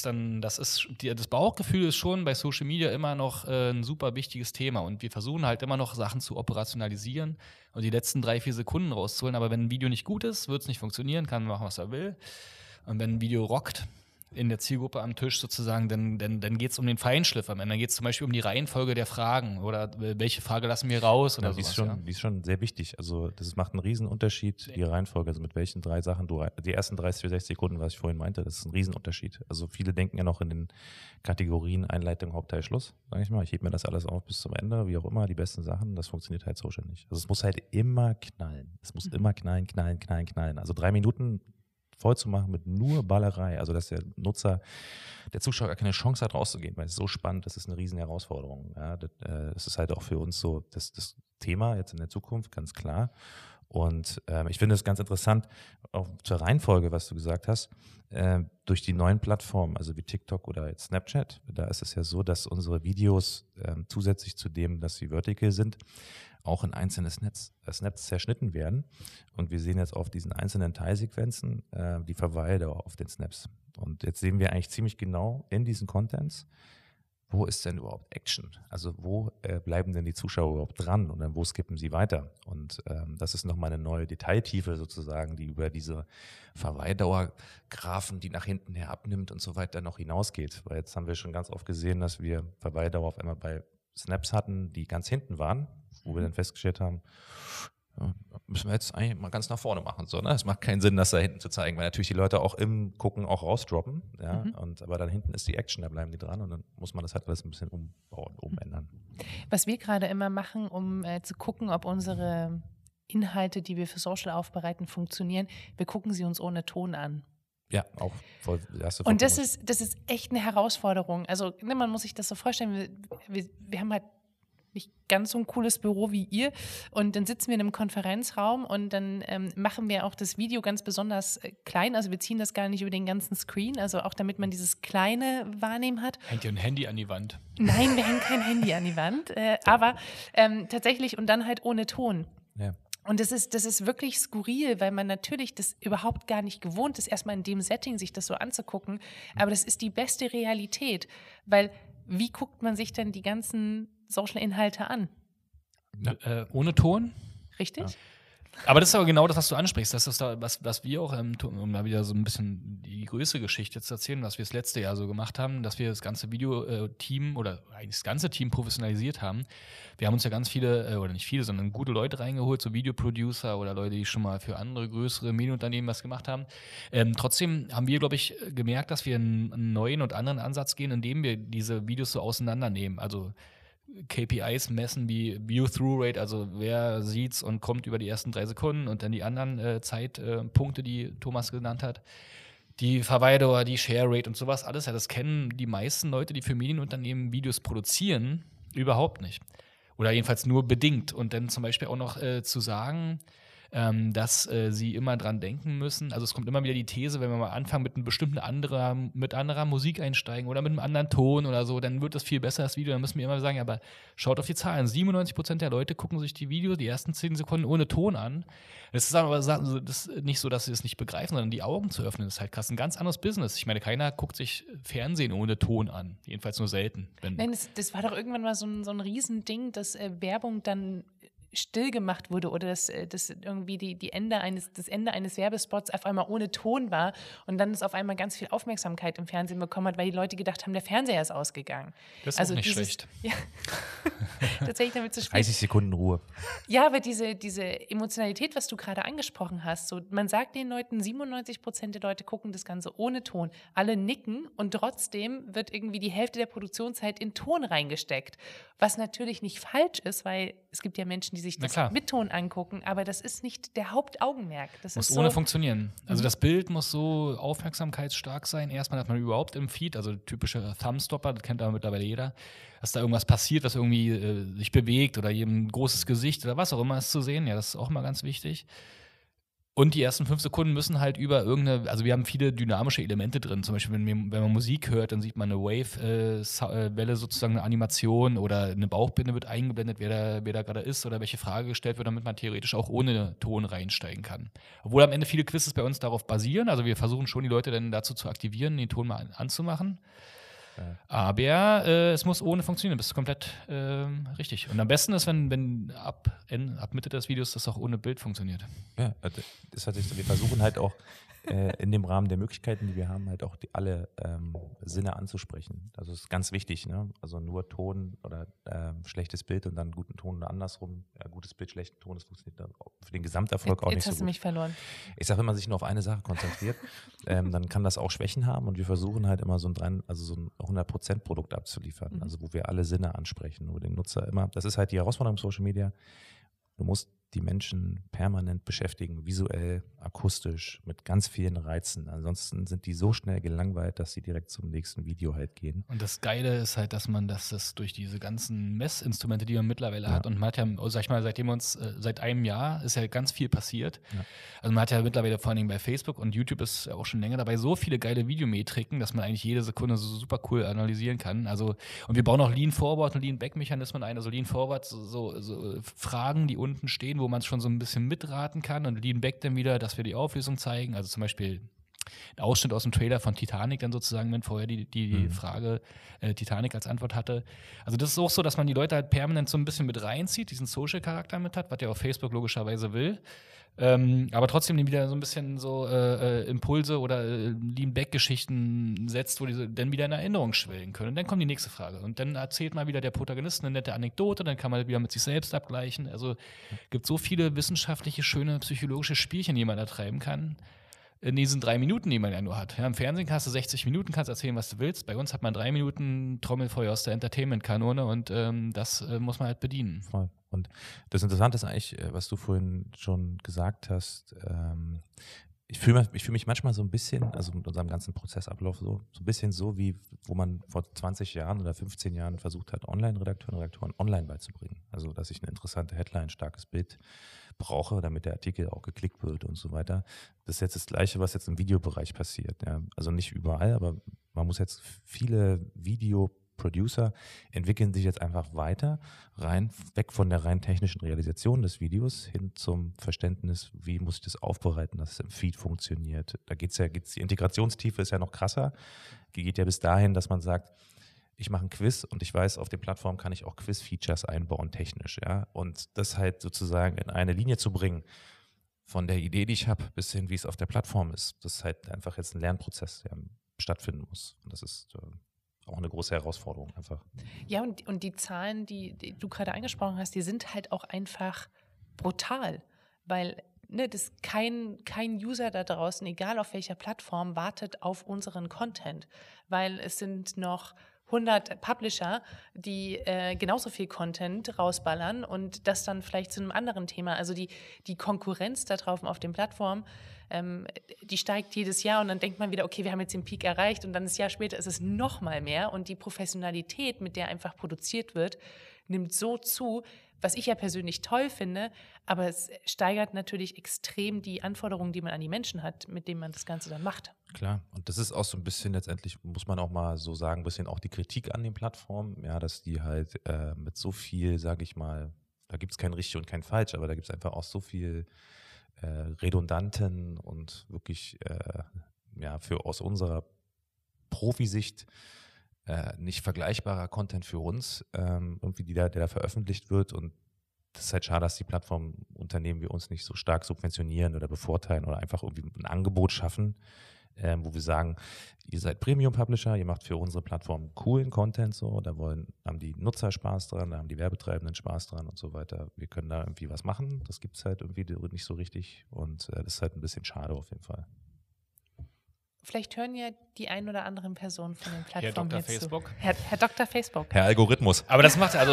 Bauchgefühl ist schon bei Social Media immer noch ein super wichtiges Thema und wir versuchen halt immer noch Sachen zu operationalisieren und die letzten 3-4 Sekunden rauszuholen, aber wenn ein Video nicht gut ist, wird es nicht funktionieren, kann man machen, was er will. Und wenn ein Video rockt, in der Zielgruppe am Tisch sozusagen, dann geht es um den Feinschliff am Ende. Dann geht es zum Beispiel um die Reihenfolge der Fragen oder welche Frage lassen wir raus oder sowas. Die ist schon sehr wichtig. Also das macht einen riesen Unterschied, die Reihenfolge, also mit welchen 3 Sachen die ersten 30, 60 Sekunden, was ich vorhin meinte, das ist ein Riesenunterschied. Also viele denken ja noch in den Kategorien Einleitung, Hauptteil, Schluss, sage ich mal. Ich hebe mir das alles auf bis zum Ende, wie auch immer, die besten Sachen, das funktioniert halt Social nicht. Also es muss halt immer knallen. Es muss immer knallen. Also 3 Minuten voll zu machen mit nur Ballerei, also dass der Zuschauer gar keine Chance hat rauszugehen, weil es ist so spannend, das ist eine riesen Herausforderung. Ja, das ist halt auch für uns so das Thema jetzt in der Zukunft, ganz klar. Und ich finde es ganz interessant, auch zur Reihenfolge, was du gesagt hast, durch die neuen Plattformen, also wie TikTok oder jetzt Snapchat, da ist es ja so, dass unsere Videos zusätzlich zu dem, dass sie vertical sind, auch in einzelne Snaps zerschnitten werden. Und wir sehen jetzt auf diesen einzelnen Teilsequenzen die Verweildauer auf den Snaps. Und jetzt sehen wir eigentlich ziemlich genau in diesen Contents, wo ist denn überhaupt Action? Also wo bleiben denn die Zuschauer überhaupt dran und dann wo skippen sie weiter? Und das ist nochmal eine neue Detailtiefe sozusagen, die über diese Verweildauergraphen, die nach hinten her abnimmt und so weiter noch hinausgeht. Weil jetzt haben wir schon ganz oft gesehen, dass wir Verweildauer auf einmal bei Snaps hatten, die ganz hinten waren, wo wir dann festgestellt haben, ja, müssen wir jetzt eigentlich mal ganz nach vorne machen. So, ne? Es macht keinen Sinn, das da hinten zu zeigen, weil natürlich die Leute auch im Gucken auch rausdroppen. Ja? Aber dann hinten ist die Action, da bleiben die dran und dann muss man das halt alles ein bisschen umbauen, umändern. Was wir gerade immer machen, um zu gucken, ob unsere Inhalte, die wir für Social aufbereiten, funktionieren, wir gucken sie uns ohne Ton an. Ja, auch voll. Und das ist echt eine Herausforderung. Also man muss sich das so vorstellen, wir haben halt nicht ganz so ein cooles Büro wie ihr und dann sitzen wir in einem Konferenzraum und dann machen wir auch das Video ganz besonders klein, also wir ziehen das gar nicht über den ganzen Screen, also auch damit man dieses kleine Wahrnehmen hat. Hängt ihr ein Handy an die Wand? Nein, wir hängen kein Handy an die Wand, aber tatsächlich und dann halt ohne Ton. Ja. Und das ist wirklich skurril, weil man natürlich das überhaupt gar nicht gewohnt ist, erstmal in dem Setting sich das so anzugucken. Aber das ist die beste Realität, weil wie guckt man sich denn die ganzen Social-Inhalte an? Ohne Ton? Richtig? Ja. Aber das ist aber genau das, was du ansprichst. Das ist da, was wir auch, um da wieder so ein bisschen die größere Geschichte zu erzählen, was wir das letzte Jahr so gemacht haben, dass wir das ganze Videoteam oder eigentlich das ganze Team professionalisiert haben. Wir haben uns ja ganz viele, oder nicht viele, sondern gute Leute reingeholt, so Videoproducer oder Leute, die schon mal für andere größere Medienunternehmen was gemacht haben. Trotzdem haben wir, glaube ich, gemerkt, dass wir einen neuen und anderen Ansatz gehen, indem wir diese Videos so auseinandernehmen. Also KPIs messen wie View-Through-Rate, also wer sieht's und kommt über die ersten 3 Sekunden und dann die anderen Zeitpunkte, die Thomas genannt hat. Die Verweildauer, die Share-Rate und sowas, alles, ja, das kennen die meisten Leute, die für Medienunternehmen Videos produzieren, überhaupt nicht. Oder jedenfalls nur bedingt. Und dann zum Beispiel auch noch zu sagen, dass sie immer dran denken müssen. Also es kommt immer wieder die These, wenn wir mal anfangen mit einem bestimmten mit anderer Musik einsteigen oder mit einem anderen Ton oder so, dann wird das viel besser, das Video. Dann müssen wir immer sagen, aber schaut auf die Zahlen. 97% der Leute gucken sich die Videos die ersten 10 Sekunden ohne Ton an. Das ist aber das ist nicht so, dass sie es nicht begreifen, sondern die Augen zu öffnen. Das ist halt krass. Ein ganz anderes Business. Ich meine, keiner guckt sich Fernsehen ohne Ton an. Jedenfalls nur selten. Nein, das war doch irgendwann mal so ein Riesending, dass Werbung dann still gemacht wurde oder dass irgendwie das Ende eines Werbespots auf einmal ohne Ton war und dann es auf einmal ganz viel Aufmerksamkeit im Fernsehen bekommen hat, weil die Leute gedacht haben, der Fernseher ist ausgegangen. Das ist also auch nicht schlecht. Ja, tatsächlich damit zu spielen. 30 Sekunden Ruhe. Ja, aber diese Emotionalität, was du gerade angesprochen hast, so, man sagt den Leuten, 97% der Leute gucken das Ganze ohne Ton. Alle nicken und trotzdem wird irgendwie die Hälfte der Produktionszeit in Ton reingesteckt. Was natürlich nicht falsch ist, weil es gibt ja Menschen, die sich das mit Ton angucken, aber das ist nicht der Hauptaugenmerk. Das muss ist ohne funktionieren. Also das Bild muss so aufmerksamkeitsstark sein. Erstmal, dass man überhaupt im Feed, also typische Thumbstopper, das kennt aber mittlerweile jeder, dass da irgendwas passiert, was irgendwie sich bewegt oder jedem großes Gesicht oder was auch immer ist zu sehen. Ja, das ist auch mal ganz wichtig. Und die ersten 5 Sekunden müssen halt über also wir haben viele dynamische Elemente drin. Zum Beispiel, wenn man Musik hört, dann sieht man eine Wave-Welle, sozusagen eine Animation oder eine Bauchbinde wird eingeblendet, wer da gerade ist oder welche Frage gestellt wird, damit man theoretisch auch ohne Ton reinsteigen kann. Obwohl am Ende viele Quizzes bei uns darauf basieren. Also wir versuchen schon, die Leute dann dazu zu aktivieren, den Ton mal anzumachen. Ja. Aber es muss ohne funktionieren, das ist komplett richtig. Und am besten ist, wenn ab Mitte des Videos das auch ohne Bild funktioniert. Ja, das heißt, wir versuchen halt auch in dem Rahmen der Möglichkeiten, die wir haben, halt auch alle Sinne anzusprechen. Also das ist ganz wichtig, ne? Also nur Ton oder schlechtes Bild und dann guten Ton oder andersrum. Ja, gutes Bild, schlechten Ton, das funktioniert dann für den Gesamterfolg auch nicht so gut. Jetzt hast du mich verloren. Ich sage, wenn man sich nur auf eine Sache konzentriert, dann kann das auch Schwächen haben und wir versuchen halt immer so ein 100% Produkt abzuliefern, also wo wir alle Sinne ansprechen, wo den Nutzer immer, das ist halt die Herausforderung im Social Media, du musst die Menschen permanent beschäftigen, visuell, akustisch, mit ganz vielen Reizen. Ansonsten sind die so schnell gelangweilt, dass sie direkt zum nächsten Video halt gehen. Und das Geile ist halt, dass das durch diese ganzen Messinstrumente, die man mittlerweile hat, und man hat ja, sag ich mal, seit einem Jahr ist ja ganz viel passiert. Ja. Also man hat ja mittlerweile vor allen Dingen bei Facebook und YouTube ist ja auch schon länger dabei so viele geile Videometriken, dass man eigentlich jede Sekunde so super cool analysieren kann. Also, und wir bauen auch Lean-Forward und Lean-Back-Mechanismen ein. Also Lean-Forward, so Fragen, die unten stehen, wo man es schon so ein bisschen mitraten kann, und Lean-Back dann wieder, dass wir die Auflösung zeigen. Also zum Beispiel ein Ausschnitt aus dem Trailer von Titanic dann sozusagen, wenn vorher die Frage Titanic als Antwort hatte. Also das ist auch so, dass man die Leute halt permanent so ein bisschen mit reinzieht, diesen Social-Charakter mit hat, was ja auf Facebook logischerweise will. Aber trotzdem wieder so ein bisschen so Impulse oder Lean-Back-Geschichten setzt, wo die dann wieder in Erinnerung schwelgen können. Und dann kommt die nächste Frage. Und dann erzählt mal wieder der Protagonist eine nette Anekdote, dann kann man wieder mit sich selbst abgleichen. Also gibt so viele wissenschaftliche, schöne psychologische Spielchen, die man da treiben kann. In diesen 3 Minuten, die man ja nur hat. Ja, im Fernsehen hast du 60 Minuten, kannst erzählen, was du willst. Bei uns hat man 3 Minuten Trommelfeuer aus der Entertainment-Kanone, und das muss man halt bedienen. Voll. Und das Interessante ist eigentlich, was du vorhin schon gesagt hast, ich fühle mich manchmal so ein bisschen, also mit unserem ganzen Prozessablauf so ein bisschen so, wie wo man vor 20 Jahren oder 15 Jahren versucht hat, Online-Redakteurinnen und Redaktoren online beizubringen. Also, dass ich eine interessante Headline, ein starkes Bild brauche, damit der Artikel auch geklickt wird und so weiter. Das ist jetzt das Gleiche, was jetzt im Videobereich passiert. Ja. Also nicht überall, aber man muss jetzt viele Video-Producer entwickeln sich jetzt einfach weiter, weg von der rein technischen Realisation des Videos hin zum Verständnis, wie muss ich das aufbereiten, dass es im Feed funktioniert. Da geht's die Integrationstiefe ist ja noch krasser. Die geht ja bis dahin, dass man sagt, ich mache ein Quiz und ich weiß, auf den Plattformen kann ich auch Quiz-Features einbauen, technisch, ja. Und das halt sozusagen in eine Linie zu bringen, von der Idee, die ich habe, bis hin, wie es auf der Plattform ist, das ist halt einfach jetzt ein Lernprozess, der stattfinden muss. Und das ist auch eine große Herausforderung einfach. Ja, und die Zahlen, die du gerade angesprochen hast, die sind halt auch einfach brutal, weil das kein User da draußen, egal auf welcher Plattform, wartet auf unseren Content, weil es sind noch 100 Publisher, die genauso viel Content rausballern und das dann vielleicht zu einem anderen Thema. Also die Konkurrenz da drauf auf den Plattformen, die steigt jedes Jahr, und dann denkt man wieder, okay, wir haben jetzt den Peak erreicht, und dann das Jahr später ist es noch mal mehr, und die Professionalität, mit der einfach produziert wird, nimmt so zu, was ich ja persönlich toll finde, aber es steigert natürlich extrem die Anforderungen, die man an die Menschen hat, mit denen man das Ganze dann macht. Klar, und das ist auch so ein bisschen letztendlich, muss man auch mal so sagen, ein bisschen auch die Kritik an den Plattformen, ja, dass die halt mit so viel, sage ich mal, da gibt es kein richtig und kein falsch, aber da gibt es einfach auch so viel redundanten und wirklich aus unserer Profisicht nicht vergleichbarer Content für uns, irgendwie der da veröffentlicht wird, und das ist halt schade, dass die Plattformunternehmen wie uns nicht so stark subventionieren oder bevorteilen oder einfach irgendwie ein Angebot schaffen, wo wir sagen, ihr seid Premium-Publisher, ihr macht für unsere Plattform coolen Content, so, da haben die Nutzer Spaß dran, da haben die Werbetreibenden Spaß dran und so weiter. Wir können da irgendwie was machen, das gibt es halt irgendwie nicht so richtig, und das ist halt ein bisschen schade auf jeden Fall. Vielleicht hören ja die ein oder anderen Personen von den Plattformen Herr Dr. Facebook. Herr Dr. Facebook. Herr Algorithmus. Aber das macht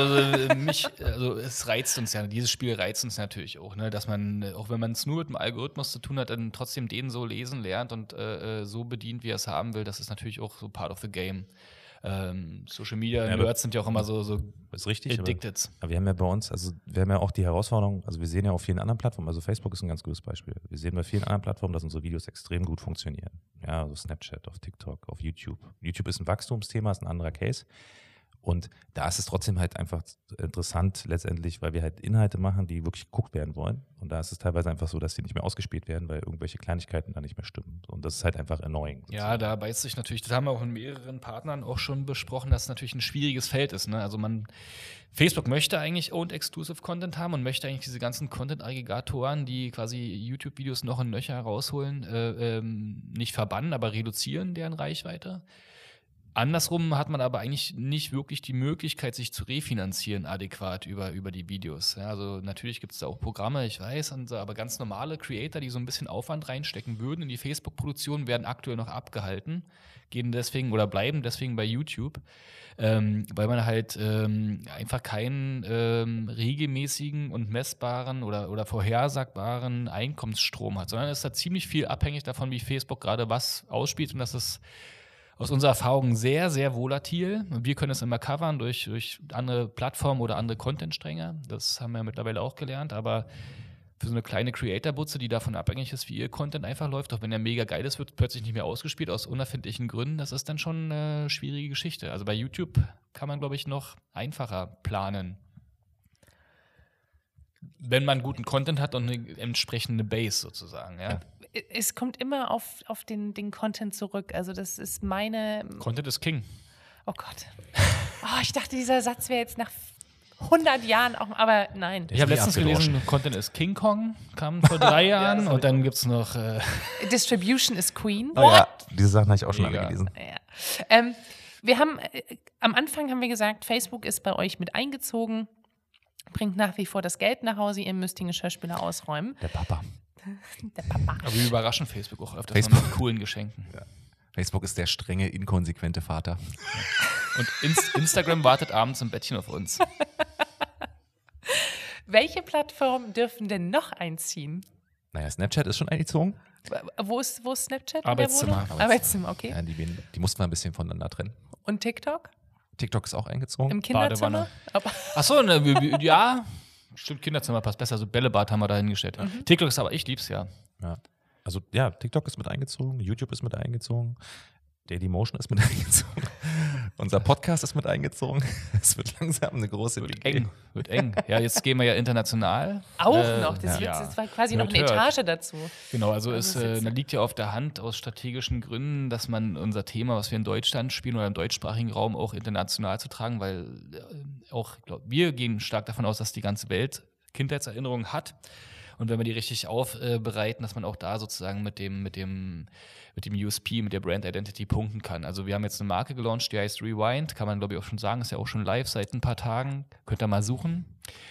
es reizt uns ja, dieses Spiel reizt uns natürlich auch, ne, dass man, auch wenn man es nur mit dem Algorithmus zu tun hat, dann trotzdem den so lesen lernt und so bedient, wie er es haben will. Das ist natürlich auch so part of the game. Social Media Nerds sind ja auch immer so ist richtig, addicted. Aber wir haben ja bei uns, also wir haben ja auch die Herausforderung, also wir sehen ja auf vielen anderen Plattformen, also Facebook ist ein ganz gutes Beispiel. Wir sehen bei vielen anderen Plattformen, dass unsere Videos extrem gut funktionieren. Ja, also Snapchat, auf TikTok, auf YouTube. YouTube ist ein Wachstumsthema, ist ein anderer Case. Und da ist es trotzdem halt einfach interessant letztendlich, weil wir halt Inhalte machen, die wirklich geguckt werden wollen. Und da ist es teilweise einfach so, dass die nicht mehr ausgespielt werden, weil irgendwelche Kleinigkeiten da nicht mehr stimmen. Und das ist halt einfach annoying. Ja, da beißt sich natürlich, das haben wir auch mit mehreren Partnern auch schon besprochen, dass es natürlich ein schwieriges Feld ist. Ne? Also Facebook möchte eigentlich Owned Exclusive Content haben und möchte eigentlich diese ganzen Content-Aggregatoren, die quasi YouTube-Videos noch in Löcher rausholen, nicht verbannen, aber reduzieren deren Reichweite. Andersrum hat man aber eigentlich nicht wirklich die Möglichkeit, sich zu refinanzieren adäquat über die Videos. Ja, also natürlich gibt es da auch Programme, ich weiß, aber ganz normale Creator, die so ein bisschen Aufwand reinstecken würden in die Facebook-Produktion, werden aktuell noch abgehalten, gehen deswegen oder bleiben deswegen bei YouTube, weil man halt einfach keinen regelmäßigen und messbaren oder vorhersagbaren Einkommensstrom hat, sondern es ist da ziemlich viel abhängig davon, wie Facebook gerade was ausspielt, und das ist aus unserer Erfahrung sehr, sehr volatil. Wir können es immer covern durch andere Plattformen oder andere Content-Stränge. Das haben wir mittlerweile auch gelernt. Aber für so eine kleine Creator-Butze, die davon abhängig ist, wie ihr Content einfach läuft, auch wenn er mega geil ist, wird plötzlich nicht mehr ausgespielt aus unerfindlichen Gründen. Das ist dann schon eine schwierige Geschichte. Also bei YouTube kann man, glaube ich, noch einfacher planen, wenn man guten Content hat und eine entsprechende Base sozusagen. Ja. Es kommt immer auf den Content zurück. Also das ist meine... Content ist King. Oh Gott. Oh, ich dachte, dieser Satz wäre jetzt nach 100 Jahren auch... Aber nein. Ich habe letztens gelesen, Content ist King Kong, kam vor 3 Jahren. Und dann gibt es noch... Distribution is Queen. Oh ja, diese Sachen habe ich auch schon alle gelesen. Ja. Wir haben... am Anfang haben wir gesagt, Facebook ist bei euch mit eingezogen, bringt nach wie vor das Geld nach Hause, ihr müsst den Geschirrspüler ausräumen. Der Papa. Der Papa. Aber wir überraschen Facebook auch öfters mal mit coolen Geschenken. Ja. Facebook ist der strenge, inkonsequente Vater. Und Instagram wartet abends im Bettchen auf uns. Welche Plattformen dürfen denn noch einziehen? Naja, Snapchat ist schon eingezogen. Wo ist Snapchat? Arbeitszimmer. Arbeitszimmer, okay. Ja, die mussten wir ein bisschen voneinander trennen. Und TikTok? TikTok ist auch eingezogen. Im Kinderzimmer? Achso, ja. Stimmt, Kinderzimmer passt besser. So Bällebad haben wir da hingestellt. TikTok ist aber, ich lieb's ja. Also ja, TikTok ist mit eingezogen, YouTube ist mit eingezogen, Dailymotion ist mit eingezogen, unser Podcast ist mit eingezogen. Es wird langsam eine große Wird eng. Ja, jetzt gehen wir ja international. Auch noch. Das war quasi noch eine Etage dazu. Genau, also es liegt ja auf der Hand aus strategischen Gründen, dass man unser Thema, was wir in Deutschland spielen oder im deutschsprachigen Raum, auch international zu tragen, weil wir gehen stark davon aus, dass die ganze Welt Kindheitserinnerungen hat. Und wenn wir die richtig aufbereiten, dass man auch da sozusagen mit dem USP, mit der Brand Identity punkten kann. Also wir haben jetzt eine Marke gelauncht, die heißt Rewind, kann man glaube ich auch schon sagen, ist ja auch schon live seit ein paar Tagen. Könnt ihr mal suchen.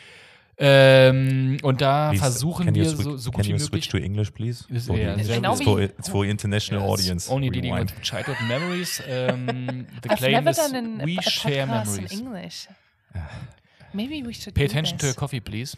Und da versuchen wir so gut wie möglich. Switch to English, please? It's for international audience. Only dealing with childhood memories. The claim is we share memories. In English. Maybe we should Pay attention to your coffee, please.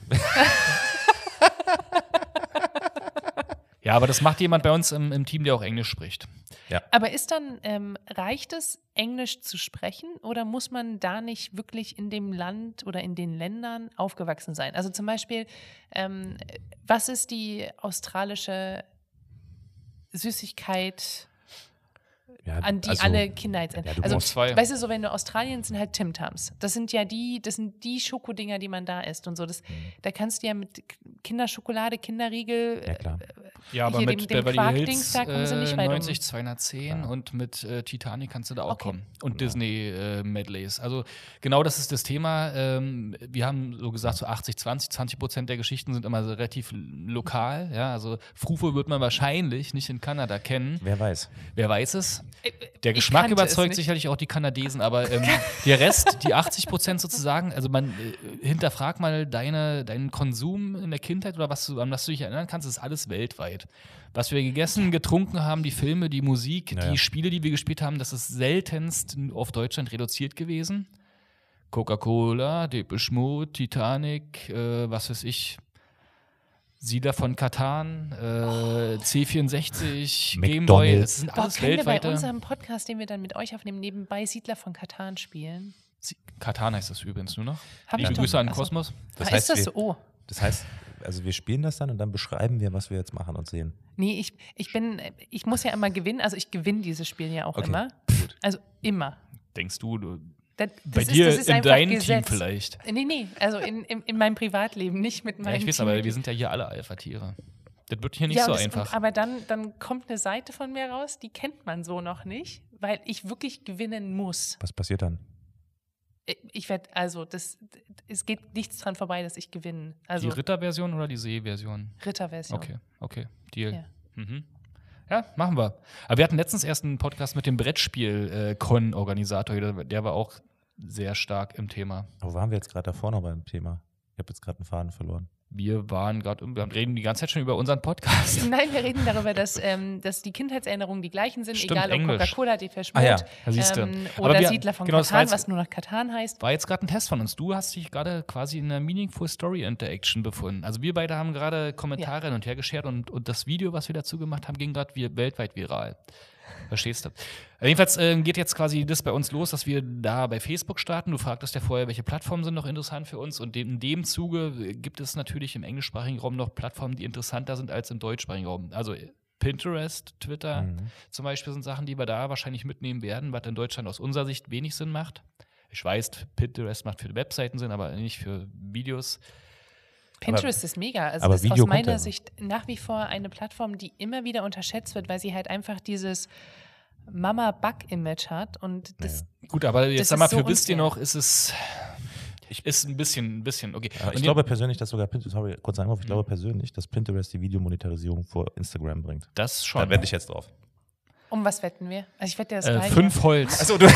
Ja, aber das macht jemand bei uns im Team, der auch Englisch spricht. Ja. Aber reicht es, Englisch zu sprechen, oder muss man da nicht wirklich in dem Land oder in den Ländern aufgewachsen sein? Also zum Beispiel, was ist die australische Süßigkeit, an die alle Kinder jetzt... weißt du, so wenn du Australien sind halt Tim Tams. Das sind die Schokodinger, die man da isst und so. Da kannst du ja mit Kinderschokolade, Kinderriegel... Ja, klar. Ja, aber mit Beverly Hills da kommen sie nicht weit 90, 210 und mit Titanic kannst du da auch kommen. Und Disney-Medleys. Also genau das ist das Thema. Wir haben so gesagt, so 20% der Geschichten sind immer so relativ lokal. Ja? Also Frufo wird man wahrscheinlich nicht in Kanada kennen. Wer weiß. Wer weiß es. Der Geschmack überzeugt sicherlich auch die Kanadesen, aber der Rest, die 80% sozusagen, also man hinterfragt mal deinen Konsum in der Kindheit oder an was du dich erinnern kannst, ist alles weltweit. Was wir gegessen, getrunken haben, die Filme, die Musik, die Spiele, die wir gespielt haben, das ist seltenst auf Deutschland reduziert gewesen. Coca-Cola, Depeche Mode, Titanic, was weiß ich, Siedler von Katan, C64, Gameboy, das sind alles weltweite. Bei unserem Podcast, den wir dann mit euch aufnehmen, nebenbei Siedler von Katan spielen. Katan heißt das übrigens nur noch. Liebe Grüße an Kosmos. Das heißt, also wir spielen das dann und dann beschreiben wir, was wir jetzt machen und sehen. Nee, ich muss ja immer gewinnen, also ich gewinne dieses Spiel ja auch immer. Gut. Also immer. Denkst du das dir ist in deinem Gesetz. Team vielleicht? Nee, also in meinem Privatleben, nicht mit meinem Team. Ja, ich weiß, aber wir sind ja hier alle Alpha-Tiere. Das wird hier nicht so einfach. Aber dann kommt eine Seite von mir raus, die kennt man so noch nicht, weil ich wirklich gewinnen muss. Was passiert dann? Es geht nichts dran vorbei, dass ich gewinne. Also die Ritterversion oder die See-Version? Ritterversion. Okay, Deal. Ja. Mhm. Ja, machen wir. Aber wir hatten letztens erst einen Podcast mit dem Brettspiel-Con-Organisator, der war auch sehr stark im Thema. Wo waren wir jetzt gerade davor noch beim Thema? Ich habe jetzt gerade einen Faden verloren. Wir reden die ganze Zeit schon über unseren Podcast. Nein, wir reden darüber, dass die Kindheitserinnerungen die gleichen sind, Stimmt, egal ob Englisch. Coca-Cola, Depeche Mode, ja, da siehst du. oder Aber Siedler von das war Catan, jetzt- was nur noch Catan heißt. War jetzt gerade ein Test von uns. Du hast dich gerade quasi in einer Meaningful Story Interaction befunden. Also wir beide haben gerade Kommentare hin und her geschert und das Video, was wir dazu gemacht haben, ging gerade weltweit viral. Verstehst du? Jedenfalls geht jetzt quasi das bei uns los, dass wir da bei Facebook starten. Du fragtest ja vorher, welche Plattformen sind noch interessant für uns. Und in dem Zuge gibt es natürlich im englischsprachigen Raum noch Plattformen, die interessanter sind als im deutschsprachigen Raum. Also Pinterest, Twitter zum Beispiel sind Sachen, die wir da wahrscheinlich mitnehmen werden, was in Deutschland aus unserer Sicht wenig Sinn macht. Ich weiß, Pinterest macht für Webseiten Sinn, aber nicht für Videos. Pinterest ist mega. Also aber das ist Video aus kommt meiner ja. Sicht nach wie vor eine Plattform, die immer wieder unterschätzt wird, weil sie halt einfach dieses Mama-Bug-Image hat. Und das, Gut, aber Das jetzt sag mal, ist so für wisst ihr unfair. noch, ist ein bisschen, okay. Aber Und ich glaube persönlich, dass sogar Pinterest, sorry, kurz Einwurf, ich glaube persönlich, dass Pinterest die Videomonetarisierung vor Instagram bringt. das schon. Da wette ich jetzt drauf. um was wetten wir? Also ich wette das gleiche. 5 Holz. Achso, du.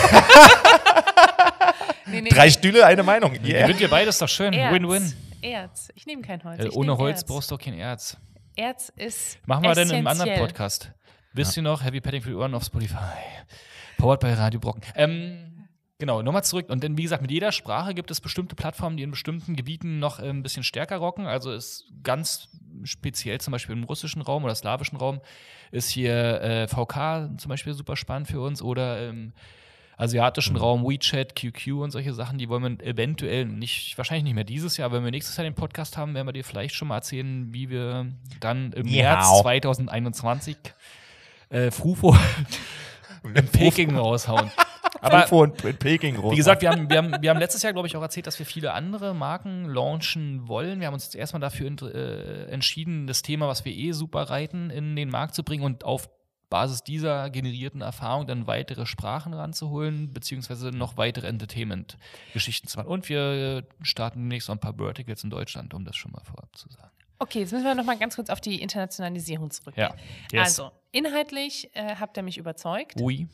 Nee, 3 Stühle, eine Meinung. Gewinnt ihr beides doch schön. Erz. Win-win. Erz. Ich nehme kein Holz. Ich Ohne nehm Holz Erz. brauchst du auch kein Erz. Erz ist Machen wir denn im anderen essentiell. Podcast. Wisst ihr noch, Heavy Petting für die Ohren auf Spotify. Powered bei Radio Brocken. Genau, nochmal zurück. Und dann, wie gesagt, mit jeder Sprache gibt es bestimmte Plattformen, die in bestimmten Gebieten noch ein bisschen stärker rocken. Also ist ganz speziell zum Beispiel im russischen Raum oder slawischen Raum ist hier VK zum Beispiel super spannend für uns oder im asiatischen Raum WeChat, QQ und solche Sachen, die wollen wir eventuell wahrscheinlich nicht mehr dieses Jahr, wenn wir nächstes Jahr den Podcast haben, werden wir dir vielleicht schon mal erzählen, wie wir dann im März 2021 Frufo in Peking raushauen. Aber in Peking wie gesagt, wir haben letztes Jahr, glaube ich, auch erzählt, dass wir viele andere Marken launchen wollen. Wir haben uns jetzt erstmal dafür entschieden, das Thema, was wir super reiten, in den Markt zu bringen und auf Basis dieser generierten Erfahrung dann weitere Sprachen ranzuholen, beziehungsweise noch weitere Entertainment-Geschichten zu machen. Und wir starten demnächst noch ein paar Verticals in Deutschland, um das schon mal vorab zu sagen. Okay, jetzt müssen wir noch mal ganz kurz auf die Internationalisierung zurückgehen. Ja. Yes. Also, inhaltlich habt ihr mich überzeugt. Oui.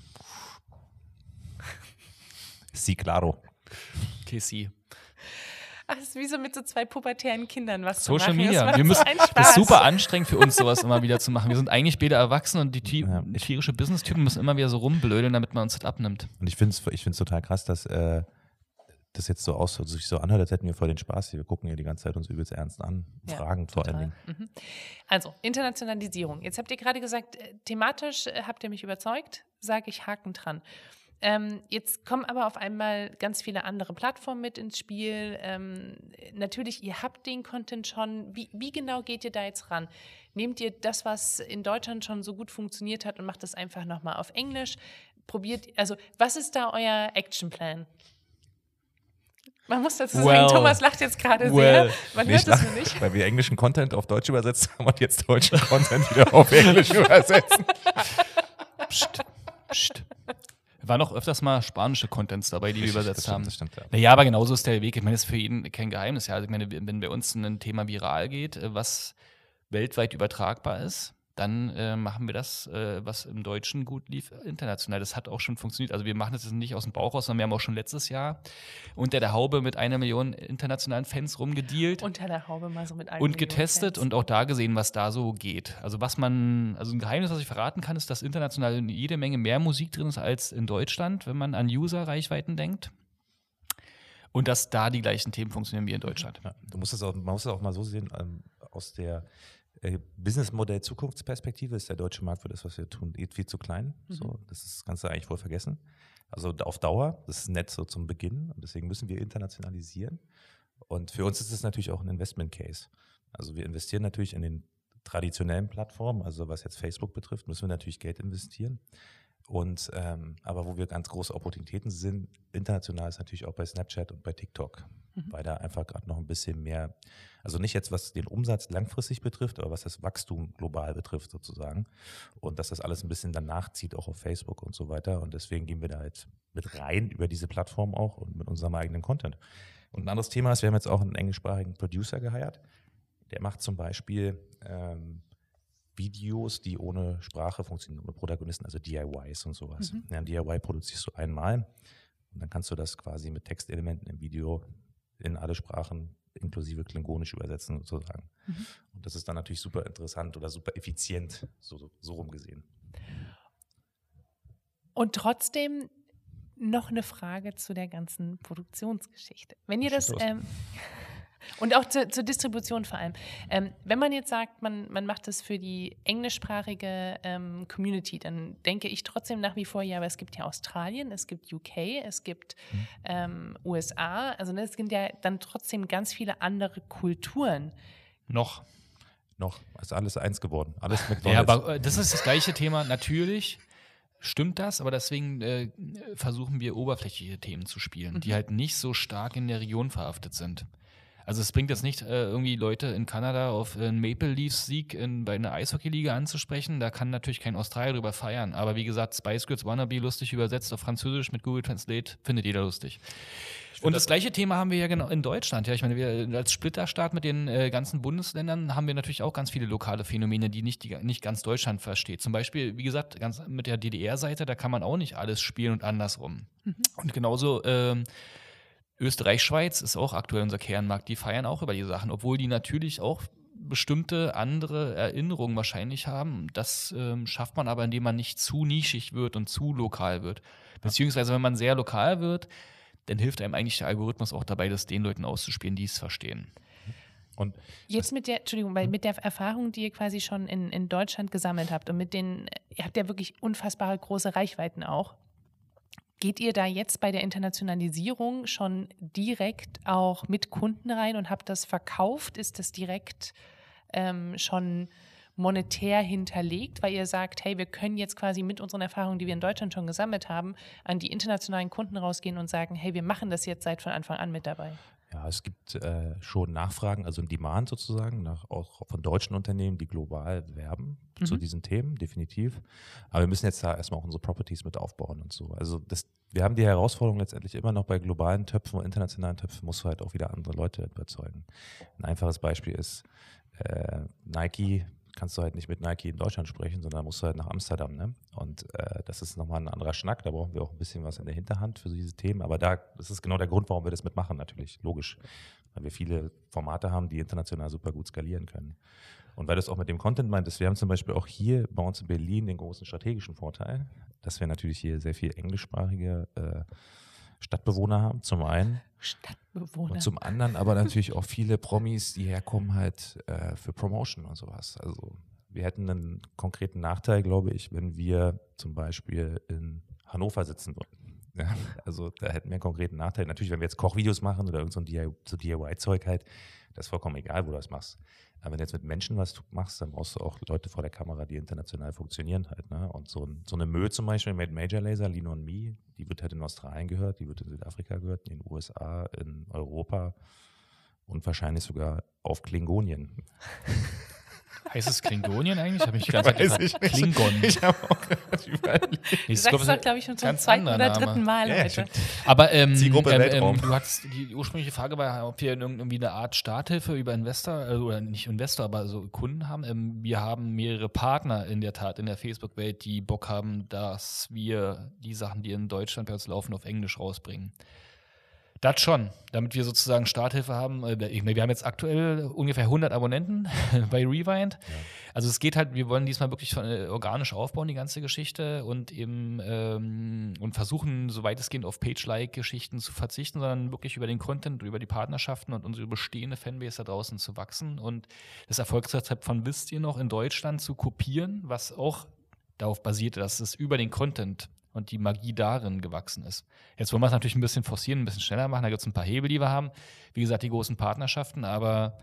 Sí, claro. KC. Ach, das ist wie so mit so 2 pubertären Kindern was Social zu machen. Media. Das Wir macht müssen, so einen das Spaß. ist super anstrengend für uns, sowas immer wieder zu machen. Wir sind eigentlich beide erwachsen und die tierische Business-Typen müssen immer wieder so rumblödeln, damit man uns das abnimmt. Und ich finde es total krass, dass das jetzt sich so anhört, als hätten wir voll den Spaß hier. Wir gucken hier die ganze Zeit uns übelst ernst an, Ja, fragen vor allen total. Dingen. Also, Internationalisierung. Jetzt habt ihr gerade gesagt, thematisch habt ihr mich überzeugt, sage ich Haken dran. Jetzt kommen aber auf einmal ganz viele andere Plattformen mit ins Spiel. Natürlich, ihr habt den Content schon. Wie genau geht ihr da jetzt ran? Nehmt ihr das, was in Deutschland schon so gut funktioniert hat und macht das einfach nochmal auf Englisch? Was ist da euer Actionplan? Man muss dazu sagen, Thomas lacht jetzt gerade sehr. Man hört es nur nicht. Weil wir englischen Content auf Deutsch übersetzt haben und jetzt deutschen Content wieder auf Englisch übersetzen. Psst. Waren auch öfters mal spanische Contents dabei, die wir übersetzt haben. Das stimmt, ja. Naja, aber genauso ist der Weg. Ich meine, das ist für jeden kein Geheimnis. Ja. Also ich meine, wenn bei uns ein Thema viral geht, was weltweit übertragbar ist, dann machen wir das, was im Deutschen gut lief, international. Das hat auch schon funktioniert. Also wir machen das jetzt nicht aus dem Bauch raus, sondern wir haben auch schon letztes Jahr unter der Haube mit 1 Million internationalen Fans rumgedealt. Unter der Haube mal so mit einem Und getestet und auch da gesehen, was da so geht. Also ein Geheimnis, was ich verraten kann, ist, dass international jede Menge mehr Musik drin ist als in Deutschland, wenn man an User-Reichweiten denkt. Und dass da die gleichen Themen funktionieren wie in Deutschland. Ja, man muss es auch mal so sehen, aus der Businessmodell-Zukunftsperspektive ist der deutsche Markt für das, was wir tun, viel zu klein. So, das kannst du eigentlich wohl vergessen. Also auf Dauer, das ist nett so zum Beginn und deswegen müssen wir internationalisieren. Und für uns ist es natürlich auch ein Investment-Case. Also wir investieren natürlich in den traditionellen Plattformen, also was jetzt Facebook betrifft, müssen wir natürlich Geld investieren. Und aber wo wir ganz große Opportunitäten sind, international ist natürlich auch bei Snapchat und bei TikTok, weil da einfach gerade noch ein bisschen mehr, also nicht jetzt was den Umsatz langfristig betrifft, aber was das Wachstum global betrifft sozusagen und dass das alles ein bisschen dann nachzieht, auch auf Facebook und so weiter und deswegen gehen wir da halt mit rein über diese Plattform auch und mit unserem eigenen Content. Und ein anderes Thema ist, wir haben jetzt auch einen englischsprachigen Producer geheiert, der macht zum Beispiel Videos, die ohne Sprache funktionieren, ohne Protagonisten, also DIYs und sowas. Ja, ein DIY produzierst du einmal und dann kannst du das quasi mit Textelementen im Video in alle Sprachen inklusive Klingonisch übersetzen sozusagen. Und das ist dann natürlich super interessant oder super effizient, so rum gesehen. Und trotzdem noch eine Frage zu der ganzen Produktionsgeschichte. Wenn ihr das und auch zur Distribution vor allem. Wenn man jetzt sagt, man macht das für die englischsprachige Community, dann denke ich trotzdem nach wie vor, ja, aber es gibt ja Australien, es gibt UK, es gibt USA, also es sind ja dann trotzdem ganz viele andere Kulturen. Noch ist alles eins geworden, alles McDonald's. Ja, aber das ist das gleiche Thema, natürlich stimmt das, aber deswegen versuchen wir oberflächliche Themen zu spielen, die halt nicht so stark in der Region verhaftet sind. Also es bringt jetzt nicht, irgendwie Leute in Kanada auf einen Maple Leafs Sieg bei einer Eishockey-Liga anzusprechen. Da kann natürlich kein Australier drüber feiern. Aber wie gesagt, Spice Girls Wannabe lustig übersetzt auf Französisch mit Google Translate, findet jeder lustig. Und das gleiche Thema haben wir ja genau in Deutschland. Ja, ich meine, wir als Splitterstaat mit den ganzen Bundesländern haben wir natürlich auch ganz viele lokale Phänomene, die nicht ganz Deutschland versteht. Zum Beispiel, wie gesagt, ganz mit der DDR-Seite, da kann man auch nicht alles spielen und andersrum. Und genauso Österreich-Schweiz ist auch aktuell unser Kernmarkt, die feiern auch über die Sachen, obwohl die natürlich auch bestimmte andere Erinnerungen wahrscheinlich haben. Das schafft man aber, indem man nicht zu nischig wird und zu lokal wird. Beziehungsweise, wenn man sehr lokal wird, dann hilft einem eigentlich der Algorithmus auch dabei, das den Leuten auszuspielen, die es verstehen. Und jetzt mit der Erfahrung, die ihr quasi schon in Deutschland gesammelt habt und ihr habt ja wirklich unfassbare große Reichweiten auch. Geht ihr da jetzt bei der Internationalisierung schon direkt auch mit Kunden rein und habt das verkauft? Ist das direkt schon monetär hinterlegt, weil ihr sagt, hey, wir können jetzt quasi mit unseren Erfahrungen, die wir in Deutschland schon gesammelt haben, an die internationalen Kunden rausgehen und sagen, hey, wir machen das jetzt seit von Anfang an mit dabei? Ja, es gibt schon Nachfragen, also ein Demand sozusagen, auch von deutschen Unternehmen, die global werben zu diesen Themen, definitiv. Aber wir müssen jetzt da erstmal auch unsere Properties mit aufbauen und so. Also wir haben die Herausforderung letztendlich immer noch bei globalen Töpfen und internationalen Töpfen, musst du halt auch wieder andere Leute überzeugen. Ein einfaches Beispiel ist Nike. Kannst du halt nicht mit Nike in Deutschland sprechen, sondern musst du halt nach Amsterdam, ne? Und das ist nochmal ein anderer Schnack, da brauchen wir auch ein bisschen was in der Hinterhand für diese Themen, aber das ist genau der Grund, warum wir das mitmachen natürlich, logisch, weil wir viele Formate haben, die international super gut skalieren können. Und weil du es auch mit dem Content meintest, wir haben zum Beispiel auch hier bei uns in Berlin den großen strategischen Vorteil, dass wir natürlich hier sehr viel englischsprachige Stadtbewohner haben, zum einen. Und zum anderen aber natürlich auch viele Promis, die herkommen halt für Promotion und sowas. Also wir hätten einen konkreten Nachteil, glaube ich, wenn wir zum Beispiel in Hannover sitzen würden. Ja, also da hätten wir einen konkreten Nachteil. Natürlich, wenn wir jetzt Kochvideos machen oder irgend so DIY-Zeug halt, das ist vollkommen egal, wo du das machst. Aber wenn du jetzt mit Menschen was machst, dann brauchst du auch Leute vor der Kamera, die international funktionieren halt. Ne? Und so eine Mö zum Beispiel mit Major Lazer, Lean on Me, die wird halt in Australien gehört, die wird in Südafrika gehört, in den USA, in Europa und wahrscheinlich sogar auf Klingonien. Heißt es Klingonien eigentlich? Habe ich die ganze Zeit gesagt. Klingon. Ich habe auch gerade überlegt. Du sagst das, glaube ich, schon zum zweiten oder dritten Mal heute. Aber Zielgruppe Weltraum. Du hattest, die ursprüngliche Frage war, ob wir irgendwie eine Art Starthilfe über Investor, oder nicht Investor, aber so Kunden haben. Wir haben mehrere Partner in der Tat in der Facebook-Welt, die Bock haben, dass wir die Sachen, die in Deutschland bei uns laufen, auf Englisch rausbringen. Das schon, damit wir sozusagen Starthilfe haben. Wir haben jetzt aktuell ungefähr 100 Abonnenten bei Rewind. Ja. Also es geht halt, wir wollen diesmal wirklich organisch aufbauen, die ganze Geschichte und eben und versuchen, so weitestgehend auf Page-like-Geschichten zu verzichten, sondern wirklich über den Content, über die Partnerschaften und unsere bestehende Fanbase da draußen zu wachsen und das Erfolgsrezept von Wisst ihr noch in Deutschland zu kopieren, was auch darauf basiert, dass es über den Content und die Magie darin gewachsen ist. Jetzt wollen wir es natürlich ein bisschen forcieren, ein bisschen schneller machen. Da gibt es ein paar Hebel, die wir haben. Wie gesagt, die großen Partnerschaften, aber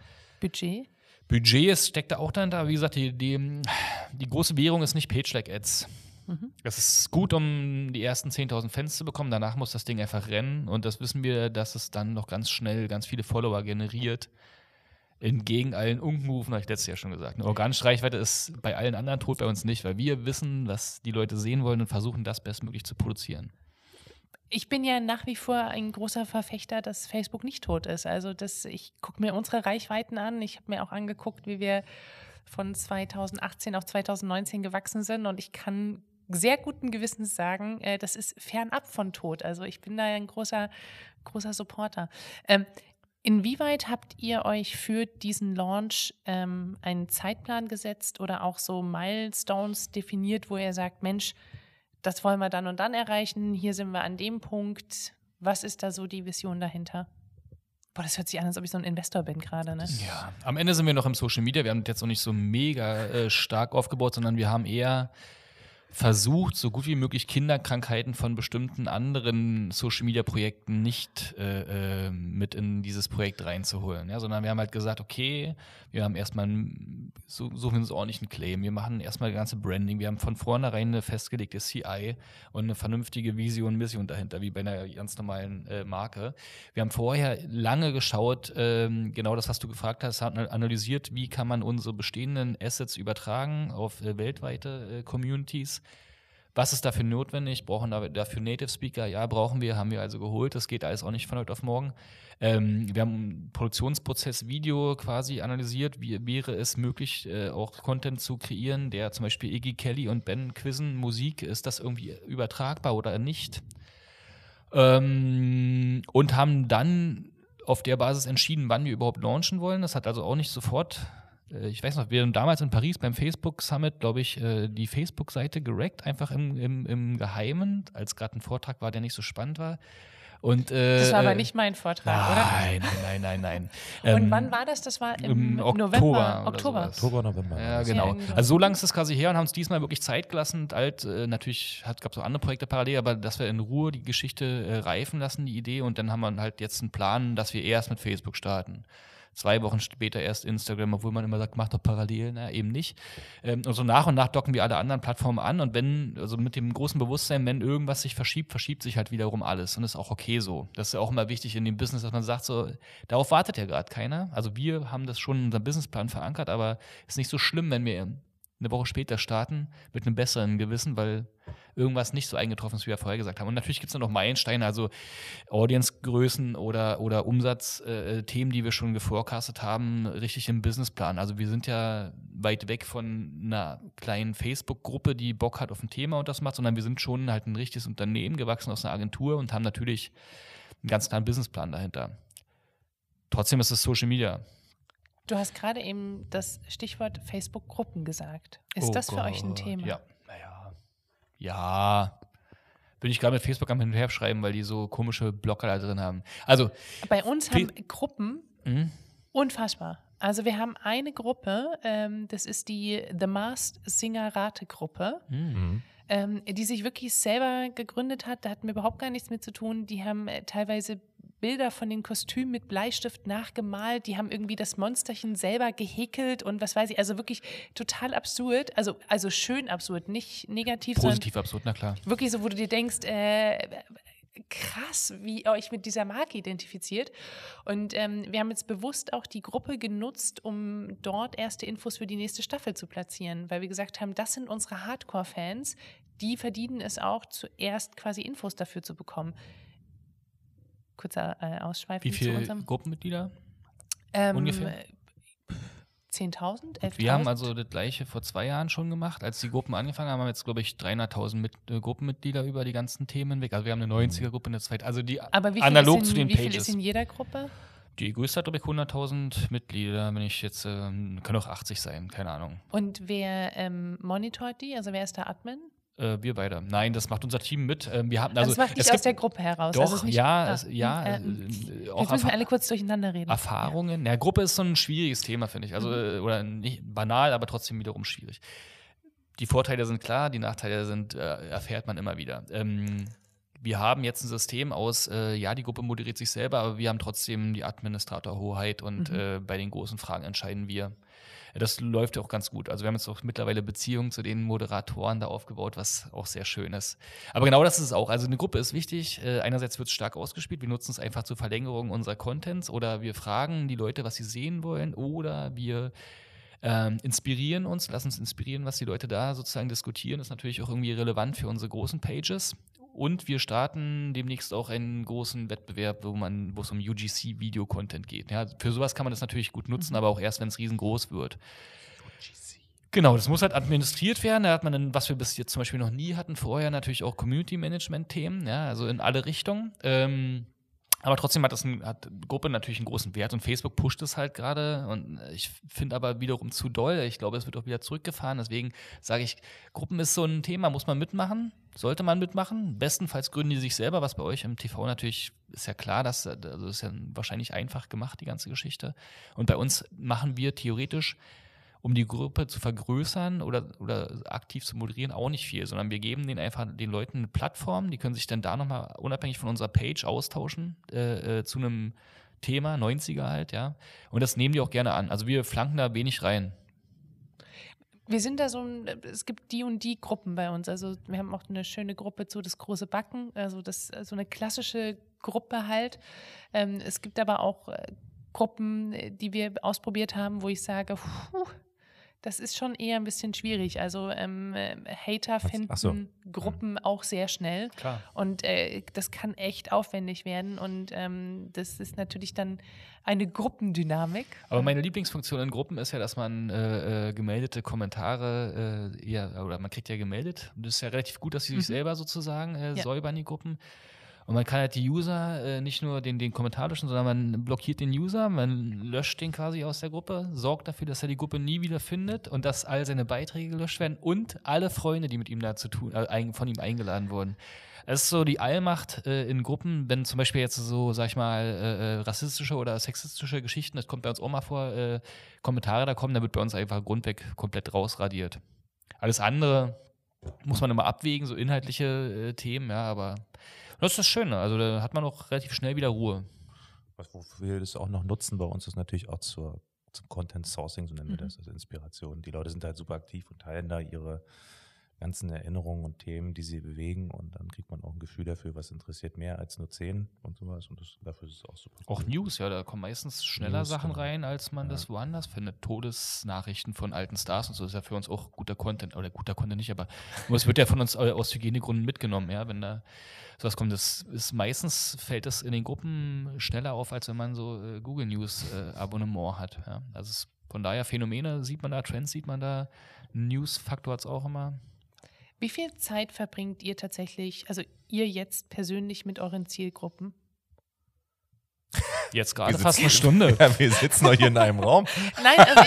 Budget steckt da auch dahinter. Aber wie gesagt, die große Währung ist nicht Page-like-Ads. Es ist gut, um die ersten 10.000 Fans zu bekommen. Danach muss das Ding einfach rennen. Und das wissen wir, dass es dann noch ganz schnell ganz viele Follower generiert. Entgegen allen Unkenrufen, habe ich letztes Jahr schon gesagt. Eine organische Reichweite ist bei allen anderen tot, bei uns nicht, weil wir wissen, was die Leute sehen wollen und versuchen, das bestmöglich zu produzieren. Ich bin ja nach wie vor ein großer Verfechter, dass Facebook nicht tot ist. Also ich gucke mir unsere Reichweiten an. Ich habe mir auch angeguckt, wie wir von 2018 auf 2019 gewachsen sind und ich kann sehr guten Gewissens sagen, das ist fernab von tot. Also ich bin da ein großer Supporter. Inwieweit habt ihr euch für diesen Launch einen Zeitplan gesetzt oder auch so Milestones definiert, wo ihr sagt, Mensch, das wollen wir dann und dann erreichen, hier sind wir an dem Punkt. Was ist da so die Vision dahinter? Boah, das hört sich an, als ob ich so ein Investor bin gerade, ne? Ja, am Ende sind wir noch im Social Media. Wir haben das jetzt noch nicht so mega stark aufgebaut, sondern wir haben eher versucht, so gut wie möglich Kinderkrankheiten von bestimmten anderen Social-Media-Projekten nicht mit in dieses Projekt reinzuholen. Ja, sondern wir haben halt gesagt, okay, wir haben erstmal suchen uns ordentlich einen Claim, wir machen erstmal das ganze Branding, wir haben von vornherein eine festgelegte CI und eine vernünftige Vision, Mission dahinter, wie bei einer ganz normalen Marke. Wir haben vorher lange geschaut, genau das, was du gefragt hast, haben analysiert, wie kann man unsere bestehenden Assets übertragen auf weltweite Communities. Was ist dafür notwendig? Brauchen dafür Native Speaker? Ja, brauchen wir, haben wir also geholt. Das geht alles auch nicht von heute auf morgen. Wir haben einen Produktionsprozess Video quasi analysiert. Wie wäre es möglich, auch Content zu kreieren, der zum Beispiel Iggy Kelly und Ben quizzen Musik, ist das irgendwie übertragbar oder nicht? Und haben dann auf der Basis entschieden, wann wir überhaupt launchen wollen. Das hat also auch nicht sofort. Ich weiß noch, wir haben damals in Paris beim Facebook Summit, glaube ich, die Facebook-Seite gerackt, einfach im Geheimen, als gerade ein Vortrag war, der nicht so spannend war. Und, das war aber nicht mein Vortrag, oder? Nein. Und wann war das? Das war im November, Oktober. Oktober, November. Ja, genau. Also so lange ist das quasi her und haben uns diesmal wirklich Zeit gelassen. Natürlich gab es auch andere Projekte parallel, aber dass wir in Ruhe die Geschichte reifen lassen, die Idee. Und dann haben wir halt jetzt einen Plan, dass wir erst mit Facebook starten. 2 Wochen später erst Instagram, obwohl man immer sagt, mach doch parallel, eben nicht. Und so nach und nach docken wir alle anderen Plattformen an und also mit dem großen Bewusstsein, wenn irgendwas sich verschiebt sich halt wiederum alles und das ist auch okay so. Das ist ja auch immer wichtig in dem Business, dass man sagt, so, darauf wartet ja gerade keiner. Also wir haben das schon in unserem Businessplan verankert, aber es ist nicht so schlimm, wenn wir eine Woche später starten mit einem besseren Gewissen, weil irgendwas nicht so eingetroffen ist, wie wir vorher gesagt haben. Und natürlich gibt es noch Meilensteine, also Audience-Größen oder Umsatzthemen, die wir schon geforecastet haben, richtig im Businessplan. Also wir sind ja weit weg von einer kleinen Facebook-Gruppe, die Bock hat auf ein Thema und das macht, sondern wir sind schon halt ein richtiges Unternehmen, gewachsen aus einer Agentur und haben natürlich einen ganz klaren Businessplan dahinter. Trotzdem ist es Social Media. Du hast gerade eben das Stichwort Facebook-Gruppen gesagt. Ist das für euch ein Thema? Ja, Ja. Bin ich gerade mit Facebook am Hin und Her schreiben, weil die so komische Blocker da drin haben. Also bei uns haben Gruppen unfassbar. Also wir haben eine Gruppe, das ist die The Masked Singer Rate-Gruppe, die sich wirklich selber gegründet hat. Da hatten wir überhaupt gar nichts mit zu tun. Die haben teilweise Bilder von den Kostümen mit Bleistift nachgemalt, die haben irgendwie das Monsterchen selber gehäkelt und was weiß ich, also wirklich total absurd, also schön absurd, nicht negativ, positiv absurd, na klar. Wirklich so, wo du dir denkst, krass, wie ihr euch mit dieser Marke identifiziert. Und wir haben jetzt bewusst auch die Gruppe genutzt, um dort erste Infos für die nächste Staffel zu platzieren, weil wir gesagt haben, das sind unsere Hardcore-Fans, die verdienen es auch, zuerst quasi Infos dafür zu bekommen. Kurzer Ausschweifung. Wie viele Gruppenmitglieder? Ungefähr? 10.000, 11.000? Wir haben also das Gleiche vor 2 Jahren schon gemacht. Als die Gruppen angefangen haben, haben wir jetzt, glaube ich, 300.000 Gruppenmitglieder über die ganzen Themen weg. Also wir haben eine 90er-Gruppe, eine zweite. Also die analog zu den Pages. Wie viel ist in jeder Gruppe? Die größte hat, glaube ich, 100.000 Mitglieder. Wenn ich jetzt, können auch 80 sein, keine Ahnung. Und wer monitort die? Also wer ist der Admin? Wir beide. Nein, das macht unser Team mit. Wir hatten, also, das macht nicht aus der Gruppe heraus. Doch, also nicht, auch jetzt müssen wir alle kurz durcheinander reden. Erfahrungen. Ja, Gruppe ist so ein schwieriges Thema, finde ich. Also, oder nicht banal, aber trotzdem wiederum schwierig. Die Vorteile sind klar, die Nachteile erfährt man immer wieder. Wir haben jetzt ein System aus, die Gruppe moderiert sich selber, aber wir haben trotzdem die Administratorhoheit und bei den großen Fragen entscheiden wir. Das läuft ja auch ganz gut. Also wir haben jetzt auch mittlerweile Beziehungen zu den Moderatoren da aufgebaut, was auch sehr schön ist. Aber genau das ist es auch. Also eine Gruppe ist wichtig. Einerseits wird es stark ausgespielt. Wir nutzen es einfach zur Verlängerung unserer Contents oder wir fragen die Leute, was sie sehen wollen oder wir inspirieren uns, lassen uns inspirieren, was die Leute da sozusagen diskutieren. Das ist natürlich auch irgendwie relevant für unsere großen Pages. Und wir starten demnächst auch einen großen Wettbewerb, wo es um UGC-Video-Content geht. Ja, für sowas kann man das natürlich gut nutzen, aber auch erst, wenn es riesengroß wird. Genau, das muss halt administriert werden. Da hat man dann, was wir bis jetzt zum Beispiel noch nie hatten, vorher natürlich auch Community-Management-Themen, ja, also in alle Richtungen. Aber trotzdem hat Gruppe natürlich einen großen Wert und Facebook pusht es halt gerade und ich finde aber wiederum zu doll. Ich glaube, es wird auch wieder zurückgefahren. Deswegen sage ich, Gruppen ist so ein Thema, muss man mitmachen, sollte man mitmachen. Bestenfalls gründen die sich selber, was bei euch im TV natürlich ist ja klar, das ist ja wahrscheinlich einfach gemacht, die ganze Geschichte. Und bei uns machen wir theoretisch, um die Gruppe zu vergrößern oder aktiv zu moderieren, auch nicht viel, sondern wir geben den Leuten eine Plattform, die können sich dann da nochmal unabhängig von unserer Page austauschen zu einem Thema, 90er halt, ja. Und das nehmen die auch gerne an. Also wir flanken da wenig rein. Wir sind da es gibt die und die Gruppen bei uns. Also wir haben auch eine schöne Gruppe zu Das große Backen, also das so eine klassische Gruppe halt. Es gibt aber auch Gruppen, die wir ausprobiert haben, wo ich sage, das ist schon eher ein bisschen schwierig. Also Hater finden Gruppen auch sehr schnell. Klar. Und das kann echt aufwendig werden. Und das ist natürlich dann eine Gruppendynamik. Aber meine Lieblingsfunktion in Gruppen ist ja, dass man gemeldete Kommentare oder man kriegt ja gemeldet. Das ist ja relativ gut, dass sie sich selber sozusagen säubern, die Gruppen. Und man kann halt die User nicht nur den Kommentar löschen, sondern man blockiert den User, man löscht den quasi aus der Gruppe, sorgt dafür, dass er die Gruppe nie wieder findet und dass all seine Beiträge gelöscht werden und alle Freunde, die mit ihm da zu tun, von ihm eingeladen wurden. Das ist so die Allmacht in Gruppen, wenn zum Beispiel jetzt so, sag ich mal, rassistische oder sexistische Geschichten, das kommt bei uns auch mal vor, Kommentare da kommen, da wird bei uns einfach grundweg komplett rausradiert. Alles andere muss man immer abwägen, so inhaltliche Themen, ja, aber das ist das Schöne, also da hat man auch relativ schnell wieder Ruhe. Wofür wir das auch noch nutzen bei uns ist natürlich auch zum Content Sourcing, so nennen wir das, also Inspiration. Die Leute sind halt super aktiv und teilen da ihre ganzen Erinnerungen und Themen, die sie bewegen und dann kriegt man auch ein Gefühl dafür, was interessiert mehr als nur 10 und sowas und dafür ist es auch super. Auch News, ja, da kommen meistens schneller Sachen rein, als man das woanders findet. Todesnachrichten von alten Stars und so ist ja für uns auch guter Content, oder guter Content nicht, aber es wird ja von uns aus Hygienegründen mitgenommen, ja, wenn da sowas kommt. Meistens fällt das in den Gruppen schneller auf, als wenn man so Google News Abonnement hat, ja. Also von daher Phänomene sieht man da, Trends sieht man da, News-Faktor hat es auch immer. Wie viel Zeit verbringt ihr tatsächlich, also ihr jetzt persönlich mit euren Zielgruppen? Jetzt gerade fast eine Stunde. Ja, wir sitzen noch hier in einem Raum. Nein, also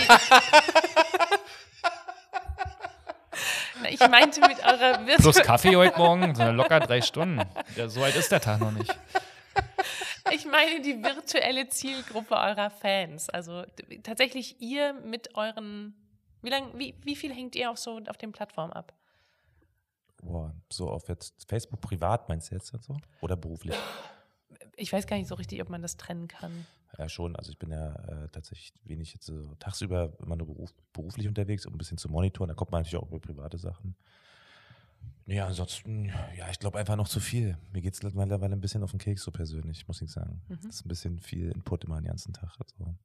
ich meinte mit eurer Plus Kaffee heute Morgen, so locker 3 Stunden. Ja, so weit ist der Tag noch nicht. Ich meine die virtuelle Zielgruppe eurer Fans. Also tatsächlich ihr mit euren, wie viel hängt ihr auf den Plattformen ab? Boah, so auf jetzt Facebook privat meinst du jetzt so? Oder beruflich? Ich weiß gar nicht so richtig, ob man das trennen kann. Ja, schon. Also ich bin ja tatsächlich wenig jetzt so tagsüber immer nur beruflich unterwegs, um ein bisschen zu monitoren. Da kommt man natürlich auch über private Sachen. Ja, ansonsten, ja, ich glaube einfach noch zu viel. Mir geht es mittlerweile ein bisschen auf den Keks so persönlich, muss ich sagen. Das ist ein bisschen viel Input immer den ganzen Tag. Also.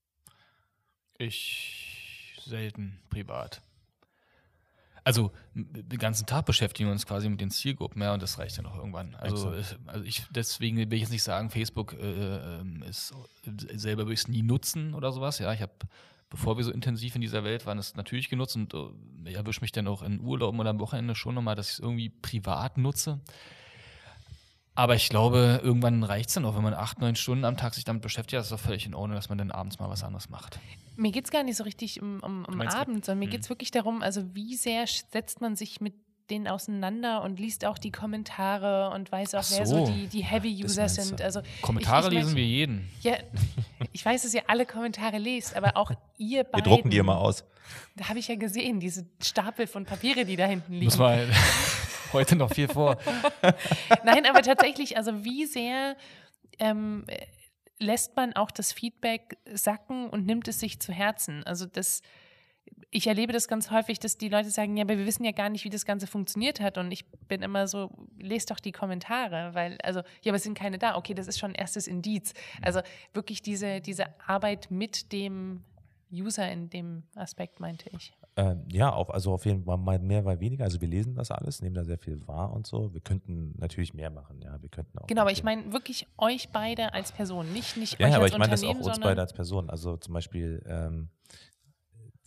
Ich selten privat. Also den ganzen Tag beschäftigen wir uns quasi mit den Zielgruppen, ja, und das reicht ja noch irgendwann. Deswegen will ich jetzt nicht sagen, Facebook ist selber würde ich es nie nutzen oder sowas. Ja, ich habe, bevor wir so intensiv in dieser Welt waren, das natürlich genutzt und ich erwische mich dann auch in Urlauben oder am Wochenende schon nochmal, dass ich es irgendwie privat nutze. Aber ich glaube, irgendwann reicht es dann auch, wenn man 8, 9 Stunden am Tag sich damit beschäftigt, das ist doch völlig in Ordnung, dass man dann abends mal was anderes macht. Mir geht es gar nicht so richtig um Abend, sondern mir geht es wirklich darum, also wie sehr setzt man sich mit denen auseinander und liest auch die Kommentare und weiß auch, wer so die Heavy-User sind. Also Kommentare lesen wir jeden. Ja, ich weiß, dass ihr alle Kommentare lest, aber auch ihr beiden. Wir drucken die immer aus. Da habe ich ja gesehen, diese Stapel von Papiere, die da hinten liegen. Muss mal heute noch viel vor. Nein, aber tatsächlich, also wie sehr lässt man auch das Feedback sacken und nimmt es sich zu Herzen? Also ich erlebe das ganz häufig, dass die Leute sagen, ja, aber wir wissen ja gar nicht, wie das Ganze funktioniert hat. Und ich bin immer so, lest doch die Kommentare, weil, also, ja, aber es sind keine da. Okay, das ist schon ein erstes Indiz. Also wirklich diese Arbeit mit dem User in dem Aspekt, meinte ich. Ja, auf jeden Fall mal mehr, mal weniger. Also wir lesen das alles, nehmen da sehr viel wahr und so. Wir könnten natürlich mehr machen, ja. Wir könnten auch. Genau, aber ich meine wirklich euch beide als Person, nicht ja, euch aber als ich meine das auch Unternehmen, uns beide als Person. Also zum Beispiel,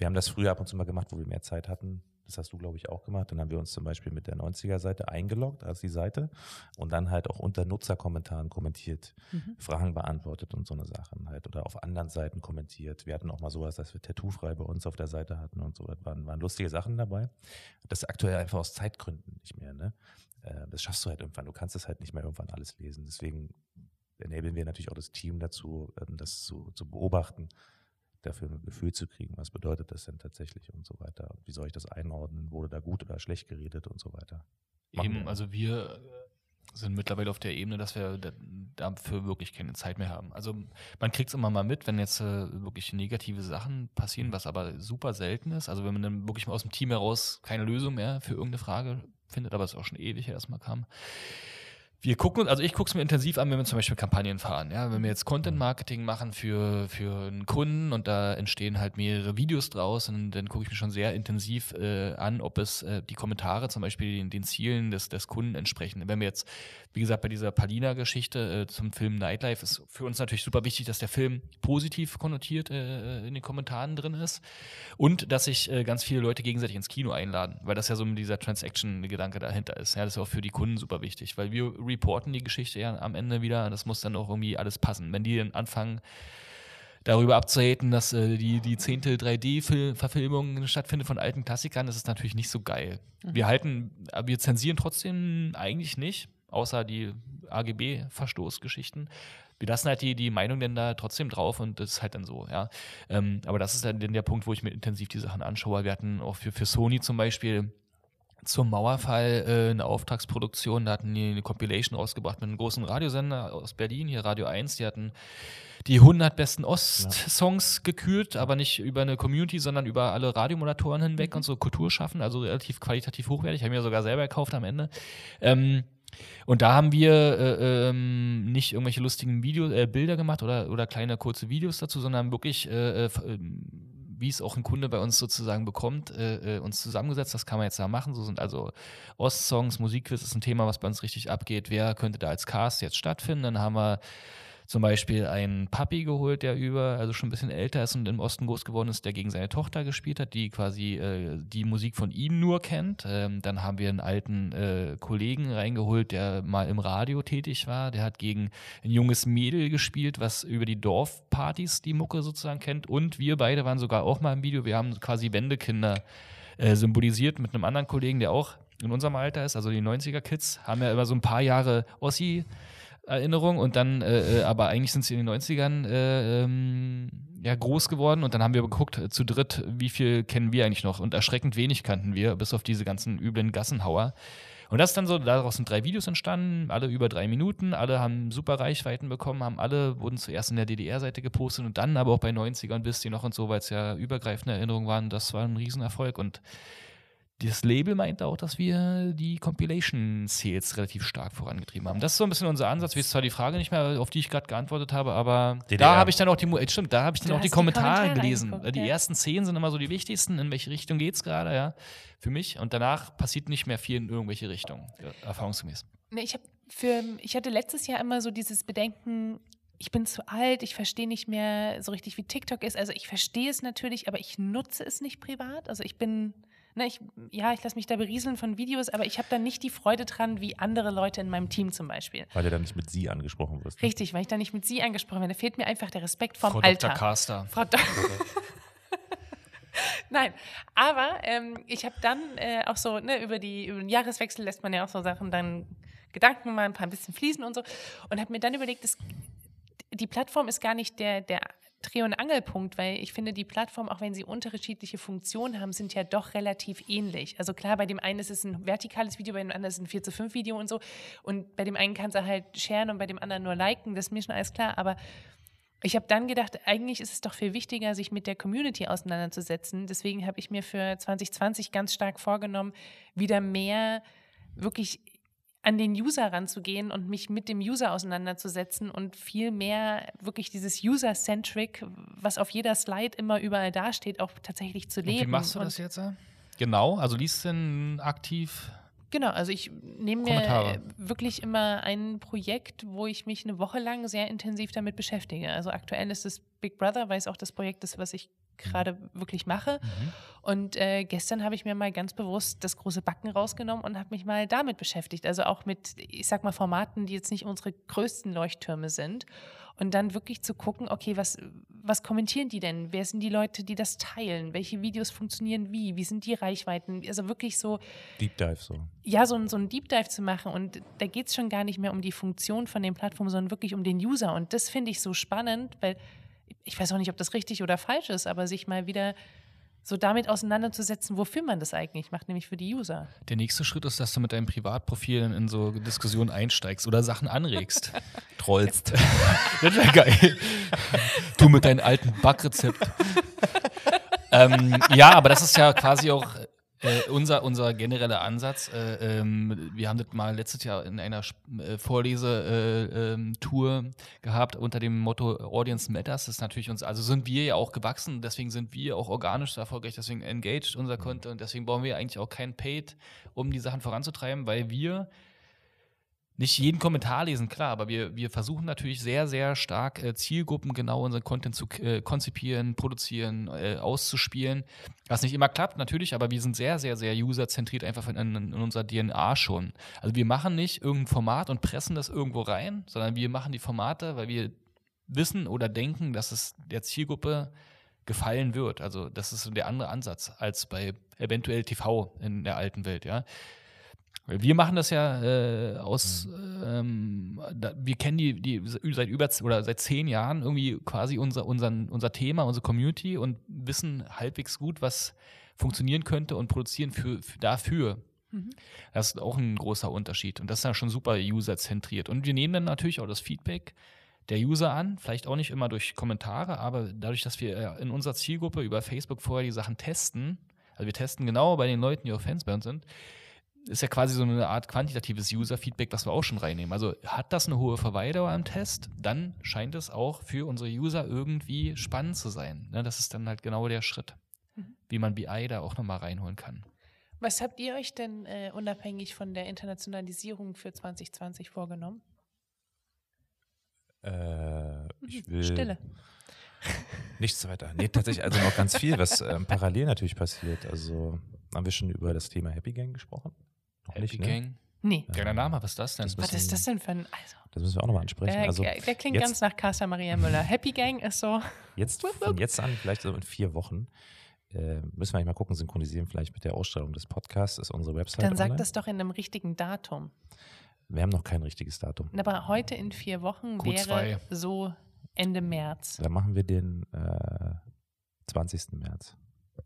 Wir haben das früher ab und zu mal gemacht, wo wir mehr Zeit hatten. Das hast du, glaube ich, auch gemacht. Dann haben wir uns zum Beispiel mit der 90er-Seite eingeloggt als die Seite und dann halt auch unter Nutzerkommentaren kommentiert, Fragen beantwortet und so eine Sachen halt oder auf anderen Seiten kommentiert. Wir hatten auch mal sowas, dass wir Tattoo-frei bei uns auf der Seite hatten und so. Das waren lustige Sachen dabei. Das ist aktuell einfach aus Zeitgründen nicht mehr, ne? Das schaffst du halt irgendwann. Du kannst es halt nicht mehr irgendwann alles lesen. Deswegen enablen wir natürlich auch das Team dazu, das zu beobachten, dafür ein Gefühl zu kriegen, was bedeutet das denn tatsächlich und so weiter. Wie soll ich das einordnen? Wurde da gut oder schlecht geredet und so weiter? Eben, also wir sind mittlerweile auf der Ebene, dass wir dafür wirklich keine Zeit mehr haben. Also man kriegt es immer mal mit, wenn jetzt wirklich negative Sachen passieren, was aber super selten ist. Also wenn man dann wirklich mal aus dem Team heraus keine Lösung mehr für irgendeine Frage findet, aber es auch schon ewig her erstmal kam. Ich gucke es mir intensiv an, wenn wir zum Beispiel Kampagnen fahren. Ja? Wenn wir jetzt Content-Marketing machen für einen Kunden und da entstehen halt mehrere Videos draus, und dann gucke ich mir schon sehr intensiv an, ob es die Kommentare zum Beispiel den Zielen des Kunden entsprechen. Wenn wir jetzt, wie gesagt, bei dieser Palina-Geschichte zum Film Nightlife ist für uns natürlich super wichtig, dass der Film positiv konnotiert in den Kommentaren drin ist und dass sich ganz viele Leute gegenseitig ins Kino einladen, weil das ja so dieser Transaction-Gedanke dahinter ist. Ja, das ist auch für die Kunden super wichtig, weil wir reporten die Geschichte ja am Ende wieder. Das muss dann auch irgendwie alles passen. Wenn die dann anfangen, darüber abzuhaten, dass die 10. 3D-Verfilmung stattfindet von alten Klassikern, das ist natürlich nicht so geil. Wir zensieren trotzdem eigentlich nicht, außer die AGB-Verstoßgeschichten. Wir lassen halt die Meinung denn da trotzdem drauf und das ist halt dann so, ja. Aber das ist dann der Punkt, wo ich mir intensiv die Sachen anschaue. Wir hatten auch für Sony zum Beispiel zum Mauerfall eine Auftragsproduktion, da hatten die eine Compilation rausgebracht mit einem großen Radiosender aus Berlin, hier Radio 1, die hatten die 100 besten Ost-Songs gekürt, aber nicht über eine Community, sondern über alle Radiomoderatoren hinweg und so Kulturschaffen, also relativ qualitativ hochwertig, haben wir sogar selber gekauft am Ende. Und da haben wir nicht irgendwelche lustigen Bilder gemacht oder kleine kurze Videos dazu, sondern wirklich wie es auch ein Kunde bei uns sozusagen bekommt, uns zusammengesetzt. Das kann man jetzt da machen. So sind also Ostsongs, Musikquiz ist ein Thema, was bei uns richtig abgeht. Wer könnte da als Cast jetzt stattfinden? Dann haben wir zum Beispiel einen Papi geholt, der also schon ein bisschen älter ist und im Osten groß geworden ist, der gegen seine Tochter gespielt hat, die quasi die Musik von ihm nur kennt. Dann haben wir einen alten Kollegen reingeholt, der mal im Radio tätig war. Der hat gegen ein junges Mädel gespielt, was über die Dorfpartys die Mucke sozusagen kennt. Und wir beide waren sogar auch mal im Video. Wir haben quasi Wendekinder symbolisiert mit einem anderen Kollegen, der auch in unserem Alter ist. Also die 90er-Kids haben ja immer so ein paar Jahre Ossi-Erinnerung und dann, aber eigentlich sind sie in den 90ern groß geworden und dann haben wir geguckt, zu dritt, wie viel kennen wir eigentlich noch und erschreckend wenig kannten wir, bis auf diese ganzen üblen Gassenhauer. Und das ist dann so, daraus sind 3 Videos entstanden, alle über 3 Minuten, alle haben super Reichweiten bekommen, wurden zuerst in der DDR-Seite gepostet und dann aber auch bei 90ern bis die noch und so, weil es ja übergreifende Erinnerungen waren, das war ein Riesenerfolg und das Label meinte auch, dass wir die Compilation-Sales relativ stark vorangetrieben haben. Das ist so ein bisschen unser Ansatz. Ich weiß zwar die Frage nicht mehr, auf die ich gerade geantwortet habe, aber da habe ich dann auch die Kommentare gelesen. Die ersten 10 sind immer so die wichtigsten. In welche Richtung geht es gerade, ja, für mich. Und danach passiert nicht mehr viel in irgendwelche Richtungen, erfahrungsgemäß. Ich hatte letztes Jahr immer so dieses Bedenken, ich bin zu alt, ich verstehe nicht mehr so richtig, wie TikTok ist. Also ich verstehe es natürlich, aber ich nutze es nicht privat. Also ich lasse mich da berieseln von Videos, aber ich habe da nicht die Freude dran, wie andere Leute in meinem Team zum Beispiel. Weil du da nicht mit Sie angesprochen wirst. Richtig, weil ich da nicht mit Sie angesprochen werde. Da fehlt mir einfach der Respekt vom Frau Alter. Dr. Caster. Nein, aber ich habe dann auch so, über den Jahreswechsel lässt man ja auch so Sachen dann Gedanken mal ein bisschen fließen und so und habe mir dann überlegt, die Plattform ist gar nicht der Dreh- und Angelpunkt, weil ich finde, die Plattformen, auch wenn sie unterschiedliche Funktionen haben, sind ja doch relativ ähnlich. Also klar, bei dem einen ist es ein vertikales Video, bei dem anderen ist es ein 4:5 Video und so. Und bei dem einen kannst du halt sharen und bei dem anderen nur liken, das ist mir schon alles klar. Aber ich habe dann gedacht, eigentlich ist es doch viel wichtiger, sich mit der Community auseinanderzusetzen. Deswegen habe ich mir für 2020 ganz stark vorgenommen, wieder mehr wirklich an den User ranzugehen und mich mit dem User auseinanderzusetzen und viel mehr wirklich dieses User-Centric, was auf jeder Slide immer überall dasteht, auch tatsächlich zu leben. Und wie machst du das jetzt? Genau, also liest du denn aktiv? Genau, also ich nehme mir wirklich immer ein Projekt, wo ich mich eine Woche lang sehr intensiv damit beschäftige. Also aktuell ist es Big Brother, weil es auch das Projekt ist, was ich gerade wirklich mache. Und gestern habe ich mir mal ganz bewusst das große Backen rausgenommen und habe mich mal damit beschäftigt. Also auch mit, ich sag mal, Formaten, die jetzt nicht unsere größten Leuchttürme sind. Und dann wirklich zu gucken, okay, was kommentieren die denn? Wer sind die Leute, die das teilen? Welche Videos funktionieren wie? Wie sind die Reichweiten? Also wirklich so Deep Dive so. Ja, so ein Deep Dive zu machen. Und da geht es schon gar nicht mehr um die Funktion von den Plattformen, sondern wirklich um den User. Und das finde ich so spannend, weil ich weiß auch nicht, ob das richtig oder falsch ist, aber sich mal wieder so damit auseinanderzusetzen, wofür man das eigentlich macht, nämlich für die User. Der nächste Schritt ist, dass du mit deinem Privatprofil in so Diskussionen einsteigst oder Sachen anregst. Trollst. Das wäre geil. Du mit deinem alten Backrezept. Ja, aber das ist ja quasi auch unser genereller Ansatz. Wir haben das mal letztes Jahr in einer Vorlesetour gehabt unter dem Motto Audience Matters. Das ist natürlich also sind wir ja auch gewachsen, deswegen sind wir auch organisch so erfolgreich, deswegen engaged unser Content und deswegen brauchen wir eigentlich auch kein Paid, um die Sachen voranzutreiben, weil wir nicht jeden Kommentar lesen, klar, aber wir versuchen natürlich sehr, sehr stark Zielgruppen genau unseren Content zu konzipieren, produzieren, auszuspielen. Was nicht immer klappt, natürlich, aber wir sind sehr, sehr, sehr userzentriert einfach in unserer DNA schon. Also wir machen nicht irgendein Format und pressen das irgendwo rein, sondern wir machen die Formate, weil wir wissen oder denken, dass es der Zielgruppe gefallen wird. Also das ist so der andere Ansatz als bei eventuell TV in der alten Welt, ja. Wir machen das ja wir kennen die seit 10 Jahren irgendwie quasi unser Thema, unsere Community und wissen halbwegs gut, was funktionieren könnte und produzieren dafür. Das ist auch ein großer Unterschied und das ist ja schon super userzentriert. Und wir nehmen dann natürlich auch das Feedback der User an, vielleicht auch nicht immer durch Kommentare, aber dadurch, dass wir in unserer Zielgruppe über Facebook vorher die Sachen testen, also wir testen genau bei den Leuten, die auch Fans bei uns sind, ist ja quasi so eine Art quantitatives User-Feedback, was wir auch schon reinnehmen. Also hat das eine hohe Verweildauer im Test, dann scheint es auch für unsere User irgendwie spannend zu sein. Ne, das ist dann halt genau der Schritt, wie man BI da auch nochmal reinholen kann. Was habt ihr euch denn unabhängig von der Internationalisierung für 2020 vorgenommen? Ich will Stille. Nichts weiter. Nee, tatsächlich also noch ganz viel, was parallel natürlich passiert. Also haben wir schon über das Thema Happy Gang gesprochen? Noch Happy nicht, ne? Gang? Nee. Geiler Name, was ist das denn? Was ist das denn für ein... Das müssen wir auch nochmal ansprechen. Also der klingt jetzt, ganz nach Carsta Maria Müller. Happy Gang ist so... Von jetzt an, vielleicht so in 4 Wochen, müssen wir eigentlich mal gucken, synchronisieren vielleicht mit der Ausstrahlung des Podcasts, ist unsere Website Dann sag online. das doch in einem richtigen Datum. Wir haben noch kein richtiges Datum. Aber heute in 4 Wochen Q2. wäre so Ende März. Da machen wir den 20. März.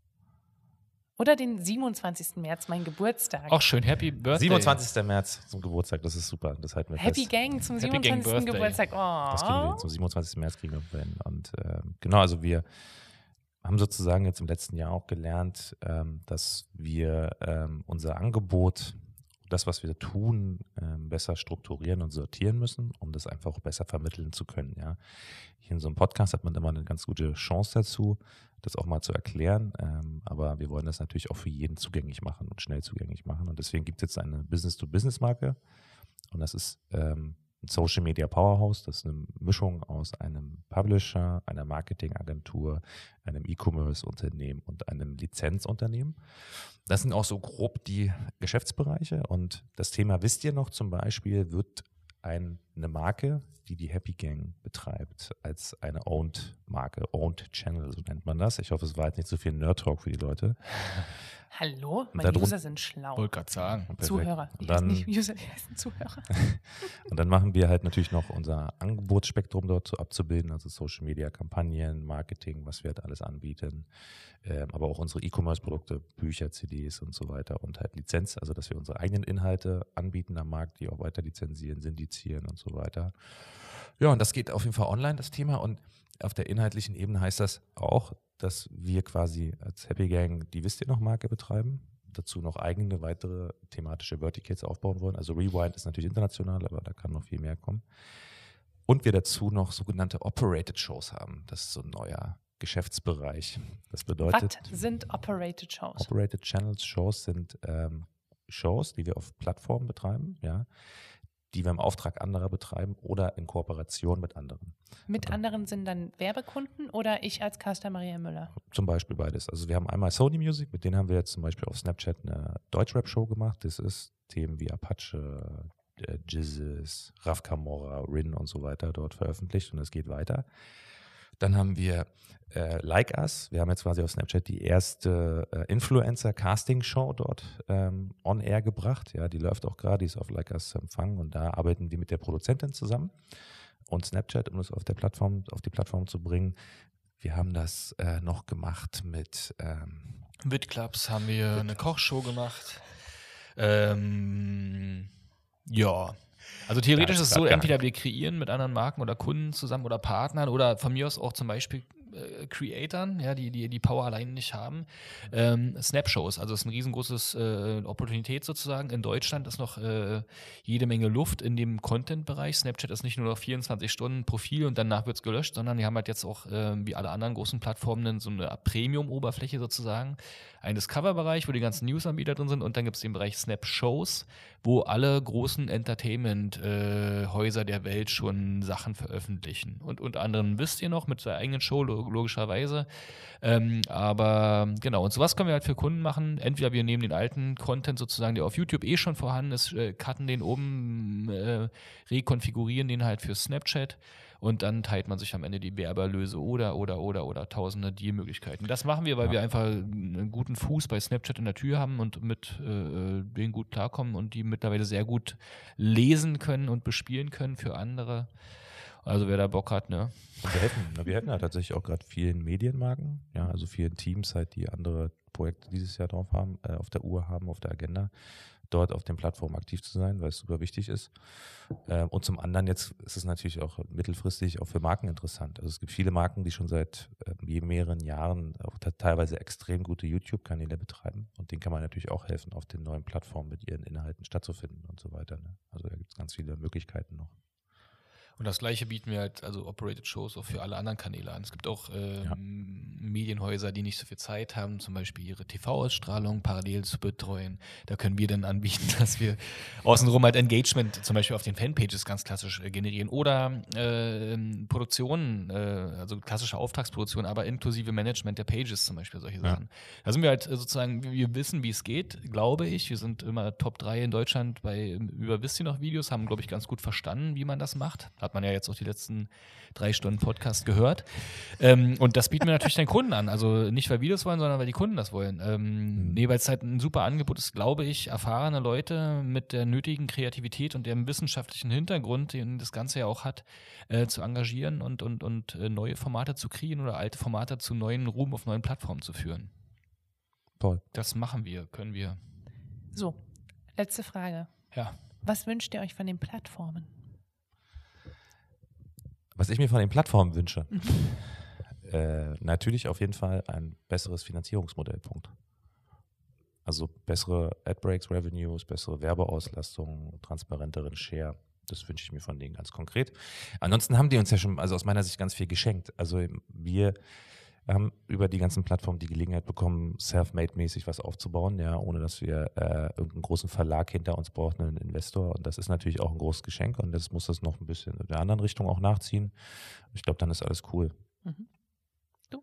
Oder den 27. März, mein Geburtstag. Auch schön, Happy Birthday. 27. März zum Geburtstag, das ist super. Das halten wir Happy fest. Gang zum Happy Gang 27. Birthday. Geburtstag. Oh. Das kriegen wir hin. Zum 27. März kriegen wir hin. Und genau, also wir haben sozusagen jetzt im letzten Jahr auch gelernt, dass wir unser Angebot, das, was wir tun, besser strukturieren und sortieren müssen, um das einfach auch besser vermitteln zu können. Ja. Hier in so einem Podcast hat man immer eine ganz gute Chance dazu, das auch mal zu erklären. Aber wir wollen das natürlich auch für jeden zugänglich machen und schnell zugänglich machen. Und deswegen gibt es jetzt eine Business-to-Business-Marke. Und das ist ein Social Media Powerhouse. Das ist eine Mischung aus einem Publisher, einer Marketingagentur, einem E-Commerce-Unternehmen und einem Lizenzunternehmen. Das sind auch so grob die Geschäftsbereiche. Und das Thema wisst ihr noch zum Beispiel, wird eine Marke, die Happy Gang betreibt, als eine Owned-Marke, Owned Channel, so nennt man das. Ich hoffe, es war jetzt nicht so viel Nerd-Talk für die Leute. Hallo, meine User sind schlau. Wollte gerade sagen. Perfekt. Zuhörer, die heißen nicht User, die heißen Zuhörer. Und dann machen wir halt natürlich noch unser Angebotsspektrum dort so abzubilden, also Social Media Kampagnen, Marketing, was wir halt alles anbieten, aber auch unsere E-Commerce-Produkte, Bücher, CDs und so weiter und halt Lizenz, also dass wir unsere eigenen Inhalte anbieten am Markt, die auch weiter lizenzieren, syndizieren und so weiter. Ja, und das geht auf jeden Fall online, das Thema, und auf der inhaltlichen Ebene heißt das auch, dass wir quasi als Happy Gang die Wisst ihr noch Marke betreiben, dazu noch eigene weitere thematische Verticals aufbauen wollen. Also Rewind ist natürlich international, aber da kann noch viel mehr kommen. Und wir dazu noch sogenannte Operated Shows haben. Das ist so ein neuer Geschäftsbereich. Das bedeutet, Was sind Operated Shows? Operated Channels Shows sind Shows, die wir auf Plattformen betreiben, ja, die wir im Auftrag anderer betreiben oder in Kooperation mit anderen. Mit anderen sind dann Werbekunden oder ich als Caster Maria Müller? Zum Beispiel beides. Also wir haben einmal Sony Music, mit denen haben wir jetzt zum Beispiel auf Snapchat eine Deutschrap-Show gemacht. Das ist Themen wie Apache, Jizzes, Raf Camora, Rin und so weiter dort veröffentlicht und es geht weiter. Dann haben wir Like Us. Wir haben jetzt quasi auf Snapchat die erste Influencer-Casting-Show dort on air gebracht. Ja, die läuft auch gerade, die ist auf Like Us zu empfangen und da arbeiten wir mit der Produzentin zusammen und Snapchat, um es auf die Plattform zu bringen. Wir haben das noch gemacht mit Witclubs haben wir eine Kochshow gemacht. Ja. Also theoretisch ist es so, entweder wir kreieren mit anderen Marken oder Kunden zusammen oder Partnern oder von mir aus auch zum Beispiel Creatoren, ja, die Power allein nicht haben. Snapshows, also es ist ein riesengroßes Opportunität sozusagen. In Deutschland ist noch jede Menge Luft in dem Content-Bereich. Snapchat ist nicht nur noch 24 Stunden Profil und danach wird es gelöscht, sondern die haben halt jetzt auch, wie alle anderen großen Plattformen, so eine Premium-Oberfläche sozusagen. Ein Discover-Bereich, wo die ganzen News-Anbieter drin sind und dann gibt es den Bereich Snapshows, wo alle großen Entertainment-Häuser der Welt schon Sachen veröffentlichen. Und unter anderem wisst ihr noch mit der eigenen Show, logischerweise. Aber genau, und sowas können wir halt für Kunden machen. Entweder wir nehmen den alten Content sozusagen, der auf YouTube schon vorhanden ist, cutten den oben, rekonfigurieren den halt für Snapchat und dann teilt man sich am Ende die Werbeerlöse oder tausende Dealmöglichkeiten. Das machen wir, weil wir einfach einen guten Fuß bei Snapchat in der Tür haben und mit denen gut klarkommen und die mittlerweile sehr gut lesen können und bespielen können für andere. Also wer da Bock hat, ne? Und wir helfen ja tatsächlich auch gerade vielen Medienmarken, ja, also vielen Teams halt, die andere Projekte dieses Jahr drauf haben, auf der Uhr haben, auf der Agenda, dort auf den Plattformen aktiv zu sein, weil es super wichtig ist. Und zum anderen jetzt ist es natürlich auch mittelfristig auch für Marken interessant. Also es gibt viele Marken, die schon seit mehreren Jahren auch teilweise extrem gute YouTube-Kanäle betreiben und denen kann man natürlich auch helfen, auf den neuen Plattformen mit ihren Inhalten stattzufinden und so weiter. Ne? Also da gibt es ganz viele Möglichkeiten noch. Und das Gleiche bieten wir halt, also Operated Shows, auch für alle anderen Kanäle an. Es gibt auch Medienhäuser, die nicht so viel Zeit haben, zum Beispiel ihre TV-Ausstrahlung parallel zu betreuen. Da können wir dann anbieten, dass wir außenrum halt Engagement zum Beispiel auf den Fanpages ganz klassisch generieren oder Produktionen, also klassische Auftragsproduktion, aber inklusive Management der Pages zum Beispiel, solche Sachen. Da sind wir halt sozusagen, wir wissen, wie es geht, glaube ich. Wir sind immer Top 3 in Deutschland bei über Wisst ihr noch Videos, haben, glaube ich, ganz gut verstanden, wie man das macht. Hat man ja jetzt auch die letzten 3 Stunden Podcast gehört. Und das bieten wir natürlich den Kunden an. Also nicht, weil wir das wollen, sondern weil die Kunden das wollen. Nee, weil es halt ein super Angebot ist, glaube ich, erfahrene Leute mit der nötigen Kreativität und dem wissenschaftlichen Hintergrund, den das Ganze ja auch hat, zu engagieren und neue Formate zu kreieren oder alte Formate zu neuen Ruhm auf neuen Plattformen zu führen. Toll. Das machen wir, können wir. So, letzte Frage. Ja. Was wünscht ihr euch von den Plattformen? Was ich mir von den Plattformen wünsche, natürlich auf jeden Fall ein besseres Finanzierungsmodell, Punkt. Also bessere Ad-Breaks, Revenues, bessere Werbeauslastung, transparenteren Share. Das wünsche ich mir von denen ganz konkret. Ansonsten haben die uns ja schon, also aus meiner Sicht, ganz viel geschenkt. Also wir haben über die ganzen Plattformen die Gelegenheit bekommen, self-made-mäßig was aufzubauen, ja, ohne dass wir irgendeinen großen Verlag hinter uns brauchen, einen Investor. Und das ist natürlich auch ein großes Geschenk und das muss das noch ein bisschen in der anderen Richtung auch nachziehen. Ich glaube, dann ist alles cool. Mhm. Du?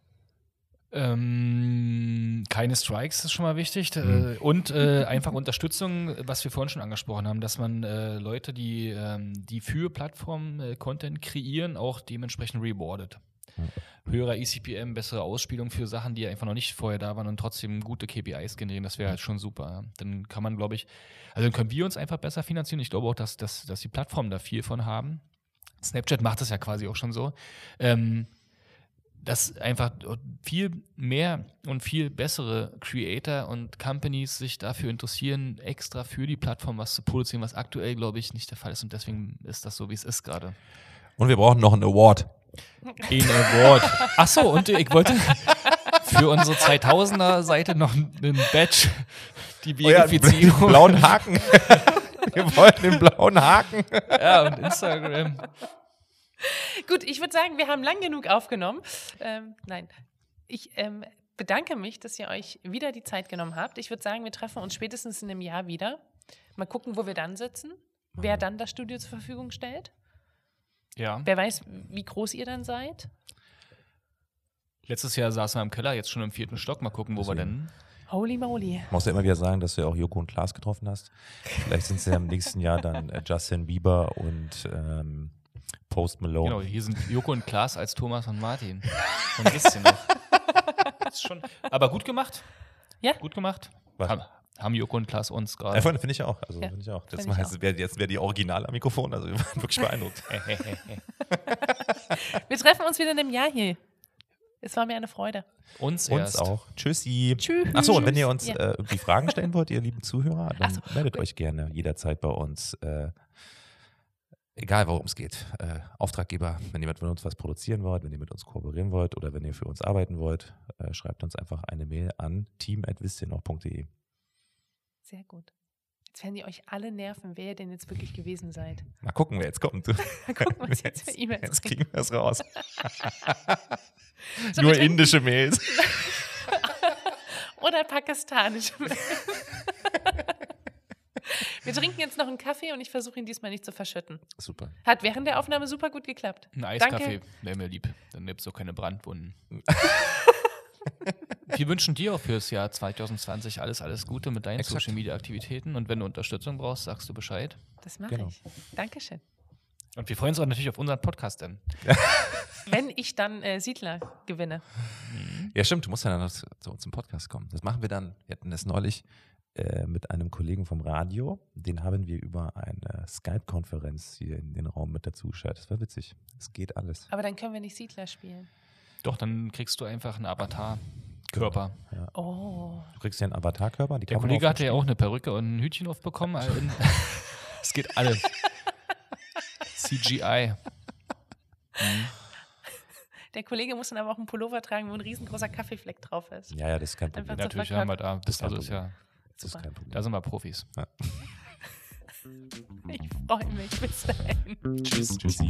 Keine Strikes ist schon mal wichtig und einfach Unterstützung, was wir vorhin schon angesprochen haben, dass man Leute, die für Plattformen Content kreieren, auch dementsprechend rewardet. Höherer ECPM, bessere Ausspielung für Sachen, die einfach noch nicht vorher da waren und trotzdem gute KPIs generieren, das wäre halt schon super. Dann kann man, glaube ich, also dann können wir uns einfach besser finanzieren. Ich glaube auch, dass die Plattformen da viel von haben. Snapchat macht das ja quasi auch schon so. Dass einfach viel mehr und viel bessere Creator und Companies sich dafür interessieren, extra für die Plattform was zu produzieren, was aktuell, glaube ich, nicht der Fall ist. Und deswegen ist das so, wie es ist gerade. Und wir brauchen noch einen Award. Ein Award. Achso, und ich wollte für unsere 2000er-Seite noch einen Badge, die Verifizierung. Den blauen Haken. Wir wollten den blauen Haken. Ja, und Instagram. Gut, ich würde sagen, wir haben lang genug aufgenommen. Nein, ich bedanke mich, dass ihr euch wieder die Zeit genommen habt. Ich würde sagen, wir treffen uns spätestens in einem Jahr wieder. Mal gucken, wo wir dann sitzen. wer dann das Studio zur Verfügung stellt. Ja. Wer weiß, wie groß ihr dann seid. Letztes Jahr saßen wir im Keller, jetzt schon im 4. Stock. Mal gucken, wo wir denn. Holy moly. Musst ja immer wieder sagen, dass du ja auch Joko und Klaas getroffen hast. Vielleicht sind es ja im nächsten Jahr dann Justin Bieber und Post Malone. Genau, hier sind Joko und Klaas als Thomas und Martin. Und wisst ihr noch. Das ist schon, aber gut gemacht. Ja. Gut gemacht. Was? Haben Joko und Klaas uns gerade. Finde ich auch. Also, Ja, finde ich auch. find Jetzt ich wäre die Original am Mikrofon. Also wir waren wirklich beeindruckt. Wir treffen uns wieder in einem Jahr hier. Es war mir eine Freude. Uns Uns erst. auch. Tschüssi. Tschüss. Achso, und wenn ihr uns Ja. irgendwie Fragen stellen wollt, ihr lieben Zuhörer, dann Ach so. meldet euch gerne jederzeit bei uns. Egal, worum es geht. Auftraggeber, wenn ihr mit uns was produzieren wollt, wenn ihr mit uns kooperieren wollt oder wenn ihr für uns arbeiten wollt, schreibt uns einfach eine Mail an team@wisstiernoch.de. Sehr gut. Jetzt werden die euch alle nerven, wer ihr denn jetzt wirklich gewesen seid. Mal gucken, wer jetzt kommt. Gucken wir uns jetzt für E-Mails Jetzt kriegen. kriegen wir es raus. So, Nur wir trinken- indische Mails. Oder pakistanische. Wir trinken jetzt noch einen Kaffee und ich versuche ihn diesmal nicht zu verschütten. Super. Hat während der Aufnahme super gut geklappt. Ein Eiskaffee Danke. wäre mir lieb. Dann gibt es auch keine Brandwunden. Wir wünschen dir auch fürs Jahr 2020 alles Gute mit deinen Exakt. Social-Media-Aktivitäten. Und wenn du Unterstützung brauchst, sagst du Bescheid. Das mache Genau. ich. Dankeschön. Und wir freuen uns auch natürlich auf unseren Podcast dann. Wenn ich dann Siedler gewinne. Ja, stimmt, du musst ja dann noch zu uns im Podcast kommen. Das machen wir dann. Wir hatten das neulich mit einem Kollegen vom Radio. Den haben wir über eine Skype-Konferenz hier in den Raum mit dazu geschaltet. Das war witzig. Es geht alles. Aber dann können wir nicht Siedler spielen. Doch, dann kriegst du einfach einen Avatar-Körper. Ja. Oh. Du kriegst ja einen Avatarkörper. Die Der kann man Kollege auch hatte ja auch eine Perücke und ein Hütchen aufbekommen. Es geht alles. CGI. Der Kollege muss dann aber auch einen Pullover tragen, wo ein riesengroßer Kaffeefleck drauf ist. Ja, das ist kein Problem. Einfach so Natürlich haben wir da. Das ist kein Also ist ja, Das ist kein Problem. da sind wir Profis. Ich freue mich. Bis dahin. Tschüss. Tschüssi.